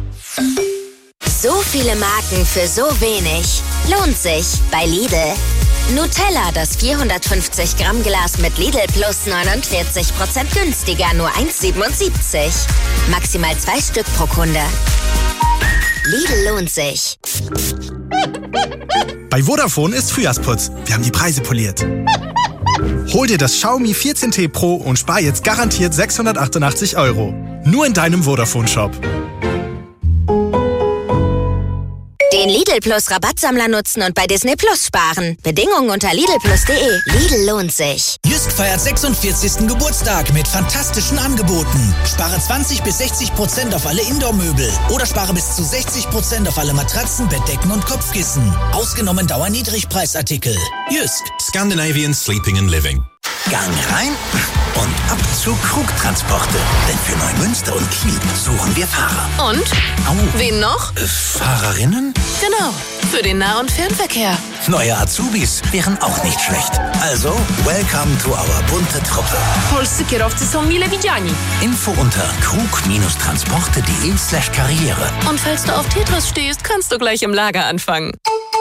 So viele Marken für so wenig. Lohnt sich bei Lidl. Nutella, das vierhundertfünfzig Gramm Glas mit Lidl Plus neunundvierzig Prozent günstiger, nur eins siebenundsiebzig. Maximal zwei Stück pro Kunde. Lidl lohnt sich. Bei Vodafone ist Frühjahrsputz. Wir haben die Preise poliert. Hol dir das Xiaomi vierzehn T Pro und spar jetzt garantiert sechshundertachtundachtzig Euro. Nur in deinem Vodafone-Shop. Den Lidl Plus Rabattsammler nutzen und bei Disney Plus sparen. Bedingungen unter lidl plus punkt de. Lidl lohnt sich. Jysk feiert sechsundvierzigsten Geburtstag mit fantastischen Angeboten. Spare zwanzig bis sechzig Prozent auf alle Indoor-Möbel oder spare bis zu sechzig Prozent auf alle Matratzen, Bettdecken und Kopfkissen. Ausgenommen Dauerniedrigpreisartikel. Jysk. Scandinavian Sleeping and Living. Gang rein und ab zu Krugtransporte. Denn für Neumünster und Kiel suchen wir Fahrer. Und? Au. Wen noch? Äh, Fahrerinnen? Genau, für den Nah- und Fernverkehr. Neue Azubis wären auch nicht schlecht. Also, welcome to our bunte Truppe. Polscy kierowcy są mile widziani. Info unter krug-transporte punkt de slash karriere. Und falls du auf Tetris stehst, kannst du gleich im Lager anfangen.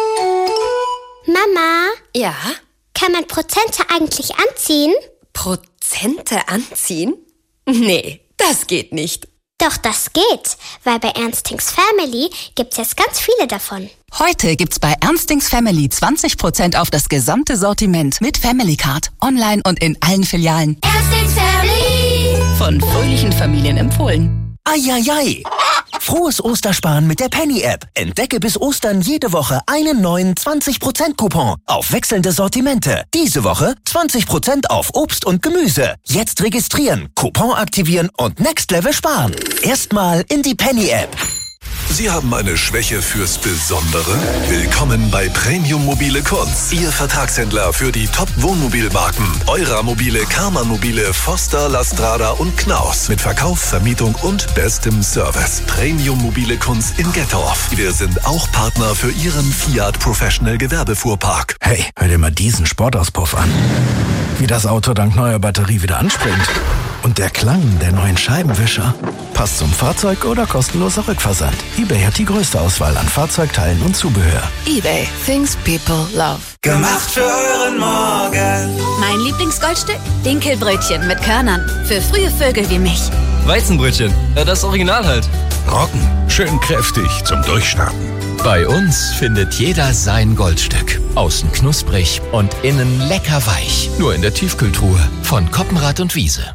Mama, Ja? kann man Prozente eigentlich anziehen? Prozente anziehen? Nee, das geht nicht. Doch, das geht, weil bei Ernstings Family gibt's jetzt ganz viele davon. Heute gibt's bei Ernstings Family zwanzig Prozent auf das gesamte Sortiment mit Family Card, online und in allen Filialen. Ernstings Family! Von fröhlichen Familien empfohlen. Eieiei! Frohes Ostersparen mit der Penny-App. Entdecke bis Ostern jede Woche einen neuen zwanzig Prozent Coupon auf wechselnde Sortimente. Diese Woche zwanzig Prozent auf Obst und Gemüse. Jetzt registrieren, Coupon aktivieren und Next Level sparen. Erstmal in die Penny-App. Sie haben eine Schwäche fürs Besondere? Willkommen bei Premium Mobile Kunz, Ihr Vertragshändler für die Top-Wohnmobilmarken Eura Mobile, Karmann Mobile, Foster, Lastrada und Knaus. Mit Verkauf, Vermietung und bestem Service. Premium Mobile Kunz in Gettorf. Wir sind auch Partner für Ihren Fiat Professional Gewerbefuhrpark. Hey, hör dir mal diesen Sportauspuff an. Wie das Auto dank neuer Batterie wieder anspringt. Und der Klang der neuen Scheibenwischer. Passt zum Fahrzeug oder kostenloser Rückversand. eBay hat die größte Auswahl an Fahrzeugteilen und Zubehör. eBay. Things people love. Gemacht für euren Morgen. Mein Lieblingsgoldstück? Dinkelbrötchen mit Körnern. Für frühe Vögel wie mich. Weizenbrötchen. Ja, das Original halt. Roggen. Schön kräftig zum Durchstarten. Bei uns findet jeder sein Goldstück. Außen knusprig und innen lecker weich. Nur in der Tiefkühltruhe von Koppenrad und Wiese.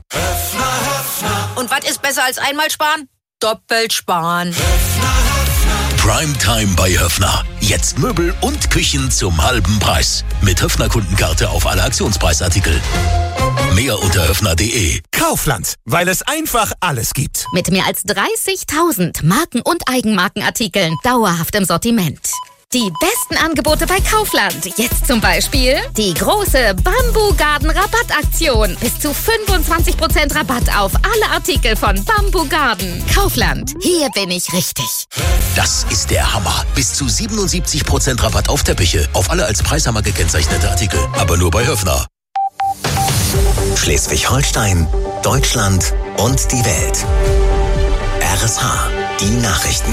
Und was ist besser als einmal sparen? Doppelt sparen. Primetime bei Höffner. Jetzt Möbel und Küchen zum halben Preis. Mit Höffner-Kundenkarte auf alle Aktionspreisartikel. Mehr unter höffner punkt de. Kaufland, weil es einfach alles gibt. Mit mehr als dreißigtausend Marken- und Eigenmarkenartikeln dauerhaft im Sortiment. Die besten Angebote bei Kaufland. Jetzt zum Beispiel die große Bamboo Garden Rabattaktion. Bis zu fünfundzwanzig Prozent Rabatt auf alle Artikel von Bamboo Garden. Kaufland. Hier bin ich richtig. Das ist der Hammer. Bis zu siebenundsiebzig Prozent Rabatt auf Teppiche. Auf alle als Preishammer gekennzeichnete Artikel. Aber nur bei Höffner. Schleswig-Holstein, Deutschland und die Welt. R S H, die Nachrichten.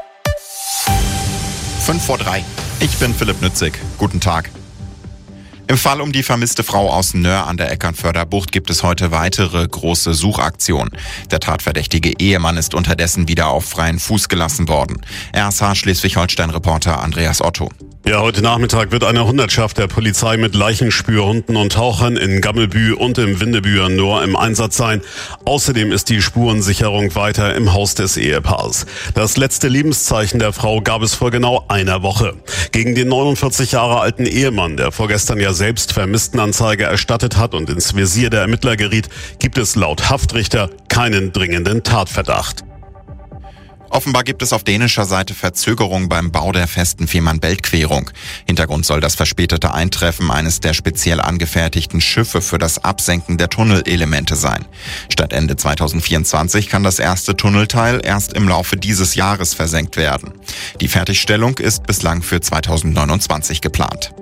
fünf vor drei. Ich bin Philipp Nützig. Guten Tag. Im Fall um die vermisste Frau aus Nöhr an der Eckernförder Bucht gibt es heute weitere große Suchaktionen. Der tatverdächtige Ehemann ist unterdessen wieder auf freien Fuß gelassen worden. R S H Schleswig-Holstein-Reporter Andreas Otto. Ja, heute Nachmittag wird eine Hundertschaft der Polizei mit Leichenspürhunden und Tauchern in Gammelbü und im Windebüer Nor im Einsatz sein. Außerdem ist die Spurensicherung weiter im Haus des Ehepaars. Das letzte Lebenszeichen der Frau gab es vor genau einer Woche. Gegen den neunundvierzig Jahre alten Ehemann, der vorgestern ja selbst Vermisstenanzeige erstattet hat und ins Visier der Ermittler geriet, gibt es laut Haftrichter keinen dringenden Tatverdacht. Offenbar gibt es auf dänischer Seite Verzögerung beim Bau der festen Fehmarn-Belt-Querung. Hintergrund soll das verspätete Eintreffen eines der speziell angefertigten Schiffe für das Absenken der Tunnelelemente sein. Statt Ende zweitausendvierundzwanzig kann das erste Tunnelteil erst im Laufe dieses Jahres versenkt werden. Die Fertigstellung ist bislang für zweitausendneunundzwanzig geplant.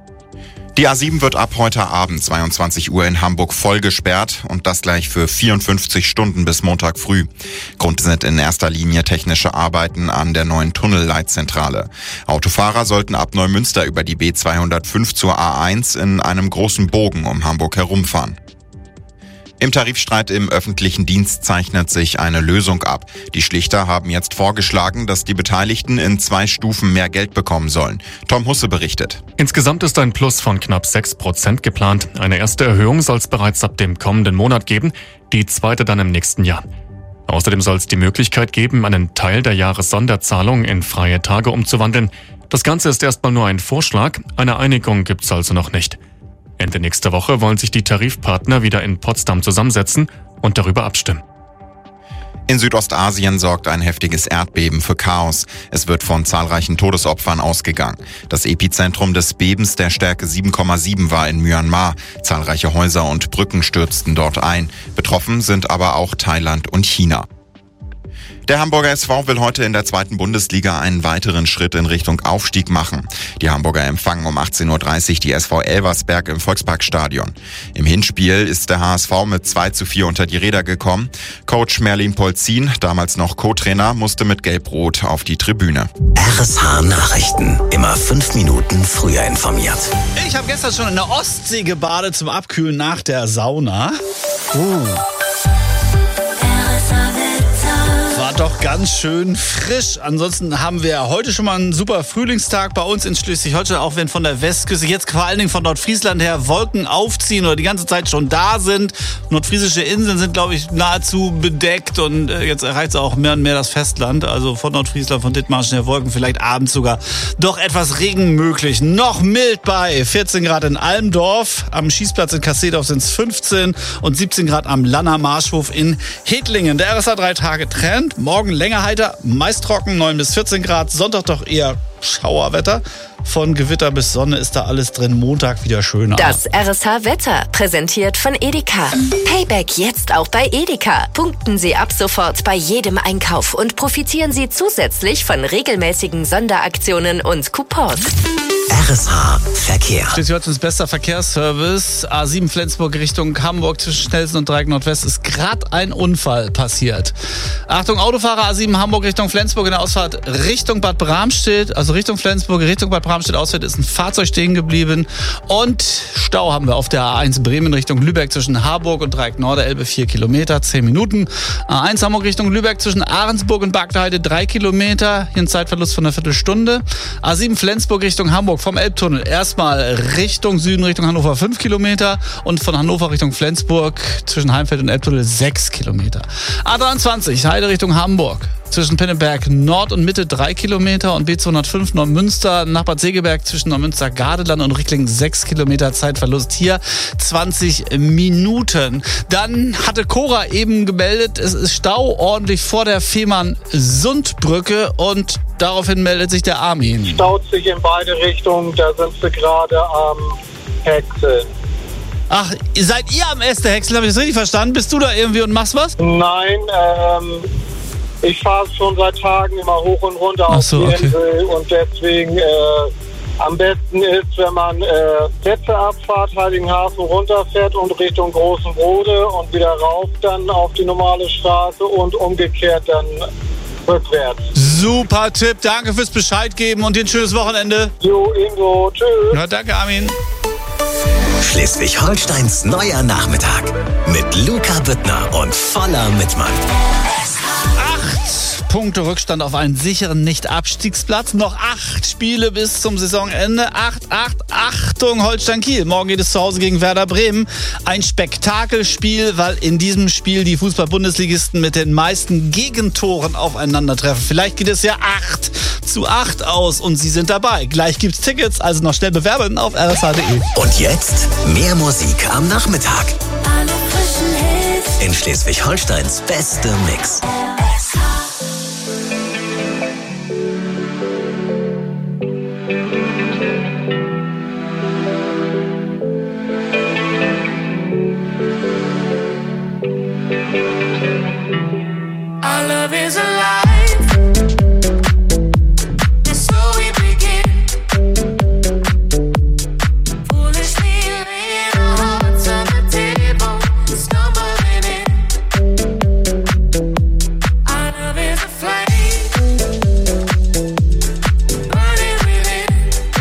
Die A sieben wird ab heute Abend zweiundzwanzig Uhr in Hamburg voll gesperrt und das gleich für vierundfünfzig Stunden bis Montag früh. Grund sind in erster Linie technische Arbeiten an der neuen Tunnelleitzentrale. Autofahrer sollten ab Neumünster über die B zweihundertfünf zur A eins in einem großen Bogen um Hamburg herumfahren. Im Tarifstreit im öffentlichen Dienst zeichnet sich eine Lösung ab. Die Schlichter haben jetzt vorgeschlagen, dass die Beteiligten in zwei Stufen mehr Geld bekommen sollen. Tom Husse berichtet. Insgesamt ist ein Plus von knapp sechs Prozent geplant. Eine erste Erhöhung soll es bereits ab dem kommenden Monat geben, die zweite dann im nächsten Jahr. Außerdem soll es die Möglichkeit geben, einen Teil der Jahressonderzahlung in freie Tage umzuwandeln. Das Ganze ist erstmal nur ein Vorschlag, eine Einigung gibt's also noch nicht. Ende nächster Woche wollen sich die Tarifpartner wieder in Potsdam zusammensetzen und darüber abstimmen. In Südostasien sorgt ein heftiges Erdbeben für Chaos. Es wird von zahlreichen Todesopfern ausgegangen. Das Epizentrum des Bebens der Stärke sieben Komma sieben war in Myanmar. Zahlreiche Häuser und Brücken stürzten dort ein. Betroffen sind aber auch Thailand und China. Der Hamburger S V will heute in der zweiten Bundesliga einen weiteren Schritt in Richtung Aufstieg machen. Die Hamburger empfangen um achtzehn Uhr dreißig die S V Elversberg im Volksparkstadion. Im Hinspiel ist der H S V mit zwei zu vier unter die Räder gekommen. Coach Merlin Polzin, damals noch Co-Trainer, musste mit Gelb-Rot auf die Tribüne. R S H Nachrichten. Immer fünf Minuten früher informiert. Ich habe gestern schon in der Ostsee gebadet zum Abkühlen nach der Sauna. Uh. War doch ganz schön frisch. Ansonsten haben wir heute schon mal einen super Frühlingstag bei uns in Schleswig-Holstein, auch wenn von der Westküste jetzt vor allen Dingen von Nordfriesland her Wolken aufziehen oder die ganze Zeit schon da sind. Nordfriesische Inseln sind, glaube ich, nahezu bedeckt und jetzt erreicht es auch mehr und mehr das Festland. Also von Nordfriesland, von Dithmarschen her Wolken, vielleicht abends sogar doch etwas Regen möglich. Noch mild bei vierzehn Grad in Almdorf, am Schießplatz in Kasseedorf sind es fünfzehn und siebzehn Grad am Lanner Marschhof in Hedlingen. Der R S A drei Tage Trend. Morgen länger heiter, meist trocken, neun bis vierzehn Grad. Sonntag doch eher Schauerwetter. Von Gewitter bis Sonne ist da alles drin. Montag wieder schöner. Das R S H-Wetter, präsentiert von Edeka. Payback jetzt auch bei Edeka. Punkten Sie ab sofort bei jedem Einkauf und profitieren Sie zusätzlich von regelmäßigen Sonderaktionen und Coupons. R S H Verkehr. Schleswig-Holsteins bester Verkehrsservice. A sieben Flensburg Richtung Hamburg zwischen Schnelsen und Dreieck Nordwest ist gerade ein Unfall passiert. Achtung Autofahrer, A sieben Hamburg Richtung Flensburg in der Ausfahrt Richtung Bad Bramstedt. Also Richtung Flensburg, Richtung Bad Bramstedt Ausfahrt ist ein Fahrzeug stehen geblieben. Und Stau haben wir auf der A eins Bremen Richtung Lübeck zwischen Harburg und Dreieck Norderelbe vier Kilometer, zehn Minuten. A eins Hamburg Richtung Lübeck zwischen Ahrensburg und Bagdeheide drei Kilometer. Hier ein Zeitverlust von einer Viertelstunde. A sieben Flensburg Richtung Hamburg vom Elbtunnel erstmal Richtung Süden, Richtung Hannover fünf Kilometer und von Hannover Richtung Flensburg zwischen Heimfeld und Elbtunnel sechs Kilometer. A dreiundzwanzig Heide Richtung Hamburg. Zwischen Pinneberg Nord und Mitte drei Kilometer und B zweihundertfünf Neumünster nach Bad Segeberg zwischen Neumünster Gardeland und Ricklingen sechs Kilometer Zeitverlust. Hier zwanzig Minuten. Dann hatte Cora eben gemeldet, es ist Stau ordentlich vor der Fehmarn-Sundbrücke und daraufhin meldet sich der Armin. Staut sich in beide Richtungen, da sind sie gerade am Häckseln. Ach, seid ihr am Äste häckseln? Habe ich das richtig verstanden? Bist du da irgendwie und machst was? Nein, ähm... ich fahre schon seit Tagen immer hoch und runter auf so, die okay. Insel und deswegen äh, am besten ist, wenn man äh, letzte Abfahrt Heiligenhafen runterfährt und Richtung Großen Brode und wieder rauf dann auf die normale Straße und umgekehrt dann rückwärts. Super Tipp, danke fürs Bescheid geben und dir ein schönes Wochenende. Jo, Ingo, tschüss. Ja, danke Armin. Schleswig-Holsteins neuer Nachmittag mit Luca Büttner und voller Mitmann. Punkte Rückstand auf einen sicheren Nicht-Abstiegsplatz. Noch acht Spiele bis zum Saisonende. Acht, acht, Achtung, Holstein Kiel. Morgen geht es zu Hause gegen Werder Bremen. Ein Spektakelspiel, weil in diesem Spiel die Fußball-Bundesligisten mit den meisten Gegentoren aufeinandertreffen. Vielleicht geht es ja acht zu acht aus und Sie sind dabei. Gleich gibt's Tickets, also noch schnell bewerben auf r s h punkt d e. Und jetzt mehr Musik am Nachmittag. Alle frischen Hits. In Schleswig-Holsteins beste Mix. Our love is alive. And so we begin. Foolishly laying our hearts on the table, stumbling in. Our love is a flame, burning within.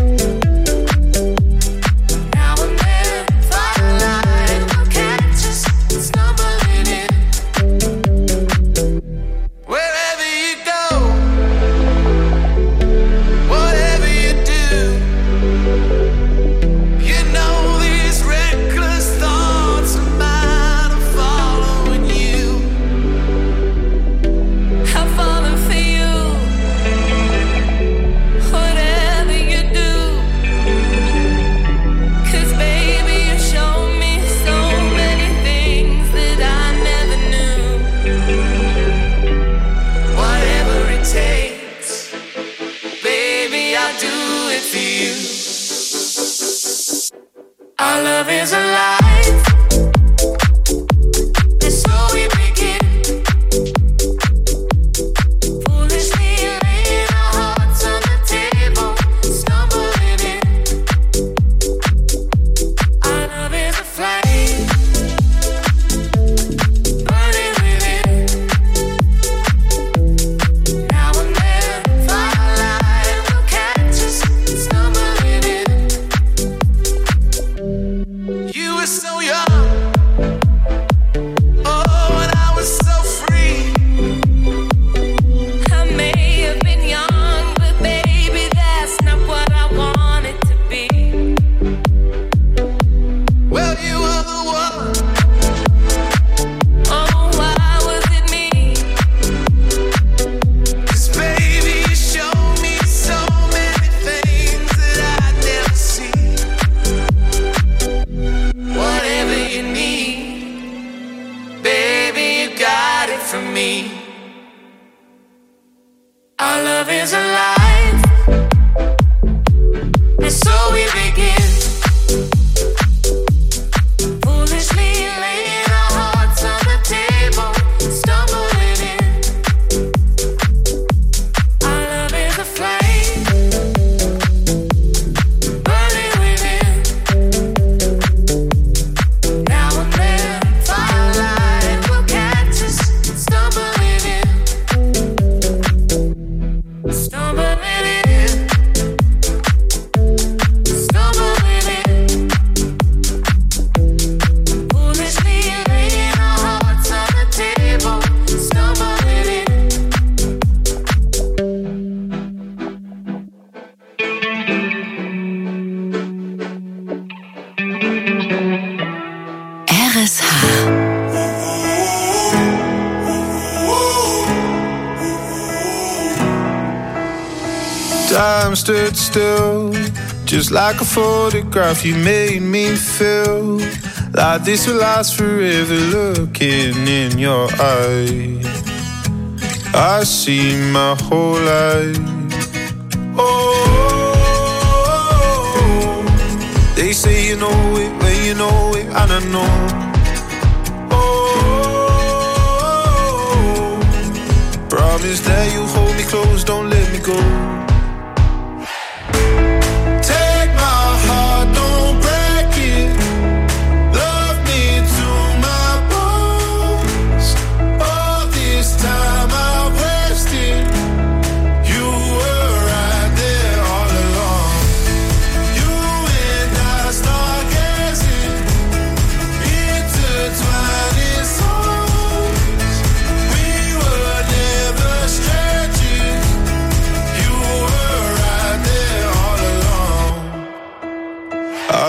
Now and then, firelight will catch us stumbling in. Wherever you go, whatever you do, you know these reckless thoughts of mine are following you. I'm falling for you. Whatever you do, 'cause baby you show me so many things that I never knew. Whatever it takes, baby, I'll do it for you. Our love is alive, and so we begin. Foolishly laying our hearts on the table, stumbling in. Our love is a flame, burning within. Now and then, firelight will catch us stumbling in. You were so young, oh, and I was so free. I may have been young, but baby, that's not what I wanted to be. Well, you were the one. Oh, why was it me? 'Cause baby, you showed me so many things that I'd never see. Whatever you need, baby, you got it from me. Our love is alive, and so we begin. Foolishly laying our hearts on the table, stumbling in. Our love is a flame, burning within. Now and then, firelight will catch us stumbling in. Stumbling in. Stumbling in. Foolishly laying our hearts on the table, stumbling in. R S H. Time stood still, just like a photograph. You made me feel like this will last forever. Looking in your eyes, I see my whole life. Oh, they say you know it when you know it, and I know. Oh, promise that you hold me close, don't let me go. Take my heart, don't break it. Love me to my bones. All this time I wasted. You were right there all along. You and I start gazing, intertwined in songs. We were never strangers.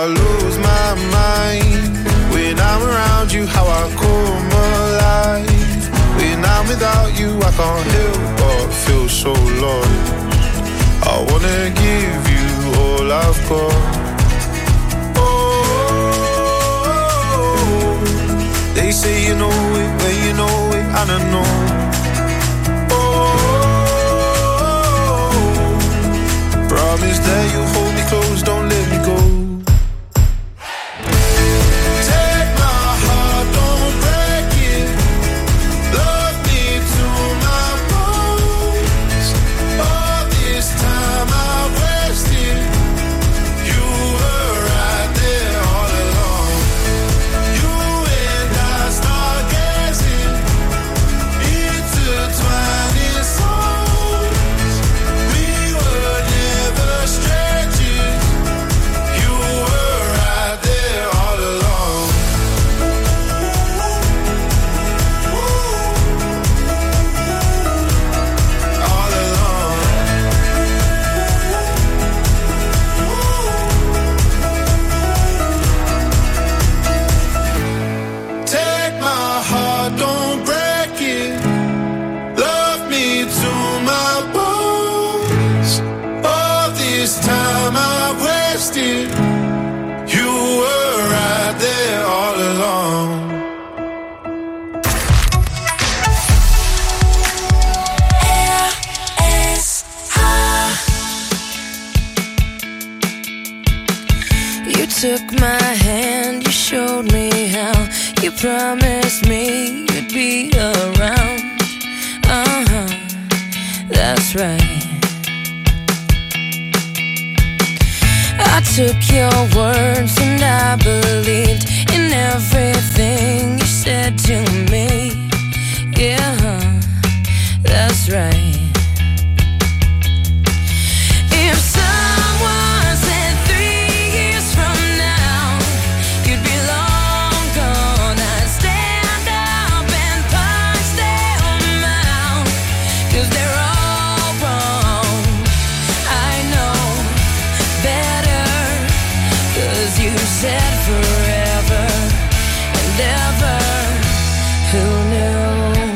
I lose my mind. When I'm around you, how I come alive. When I'm without you, I can't help but feel so lost. I wanna give you all I've got. Oh, they say you know it, when you know it, I don't know. Promise that you'll hold me close, don't let me go. Take my heart, don't break it. Love me to my bones. All this time I wasted. You were right there all along. You and I start gazing, intertwining souls. We were never strangers. You were right there all along. All along. Take my heart, don't break it. Love me to my bones. All this time I've wasted. You were right there all along. You took my hand, you showed me how. You promised me you'd be around. Uh-huh, that's right. I took your words and I believed in everything you said to me. Yeah, that's right. If someone said three years from now you'd be long gone, I'd stand up and punch them out, 'cause they're all wrong. I know better, 'cause you said forever and ever. Who knew?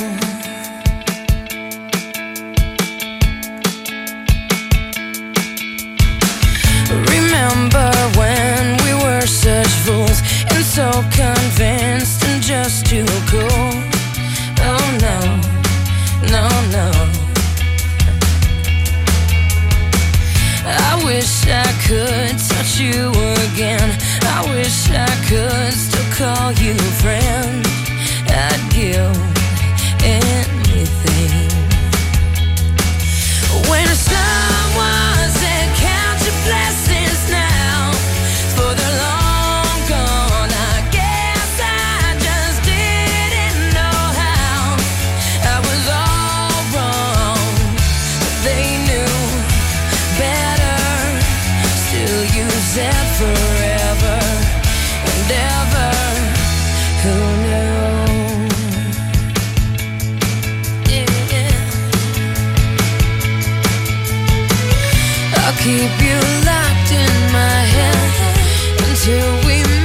Remember when we were such fools and so convinced and just too cool? Oh no, no, no. I wish I could touch you again. I wish I could still call you friend. I'd give anything. When someone said count your blessings now, for the long gone, I guess I just didn't know how. I was all wrong, but they knew better. Still you said forever and ever. Who knew? I'll keep you locked in my head until we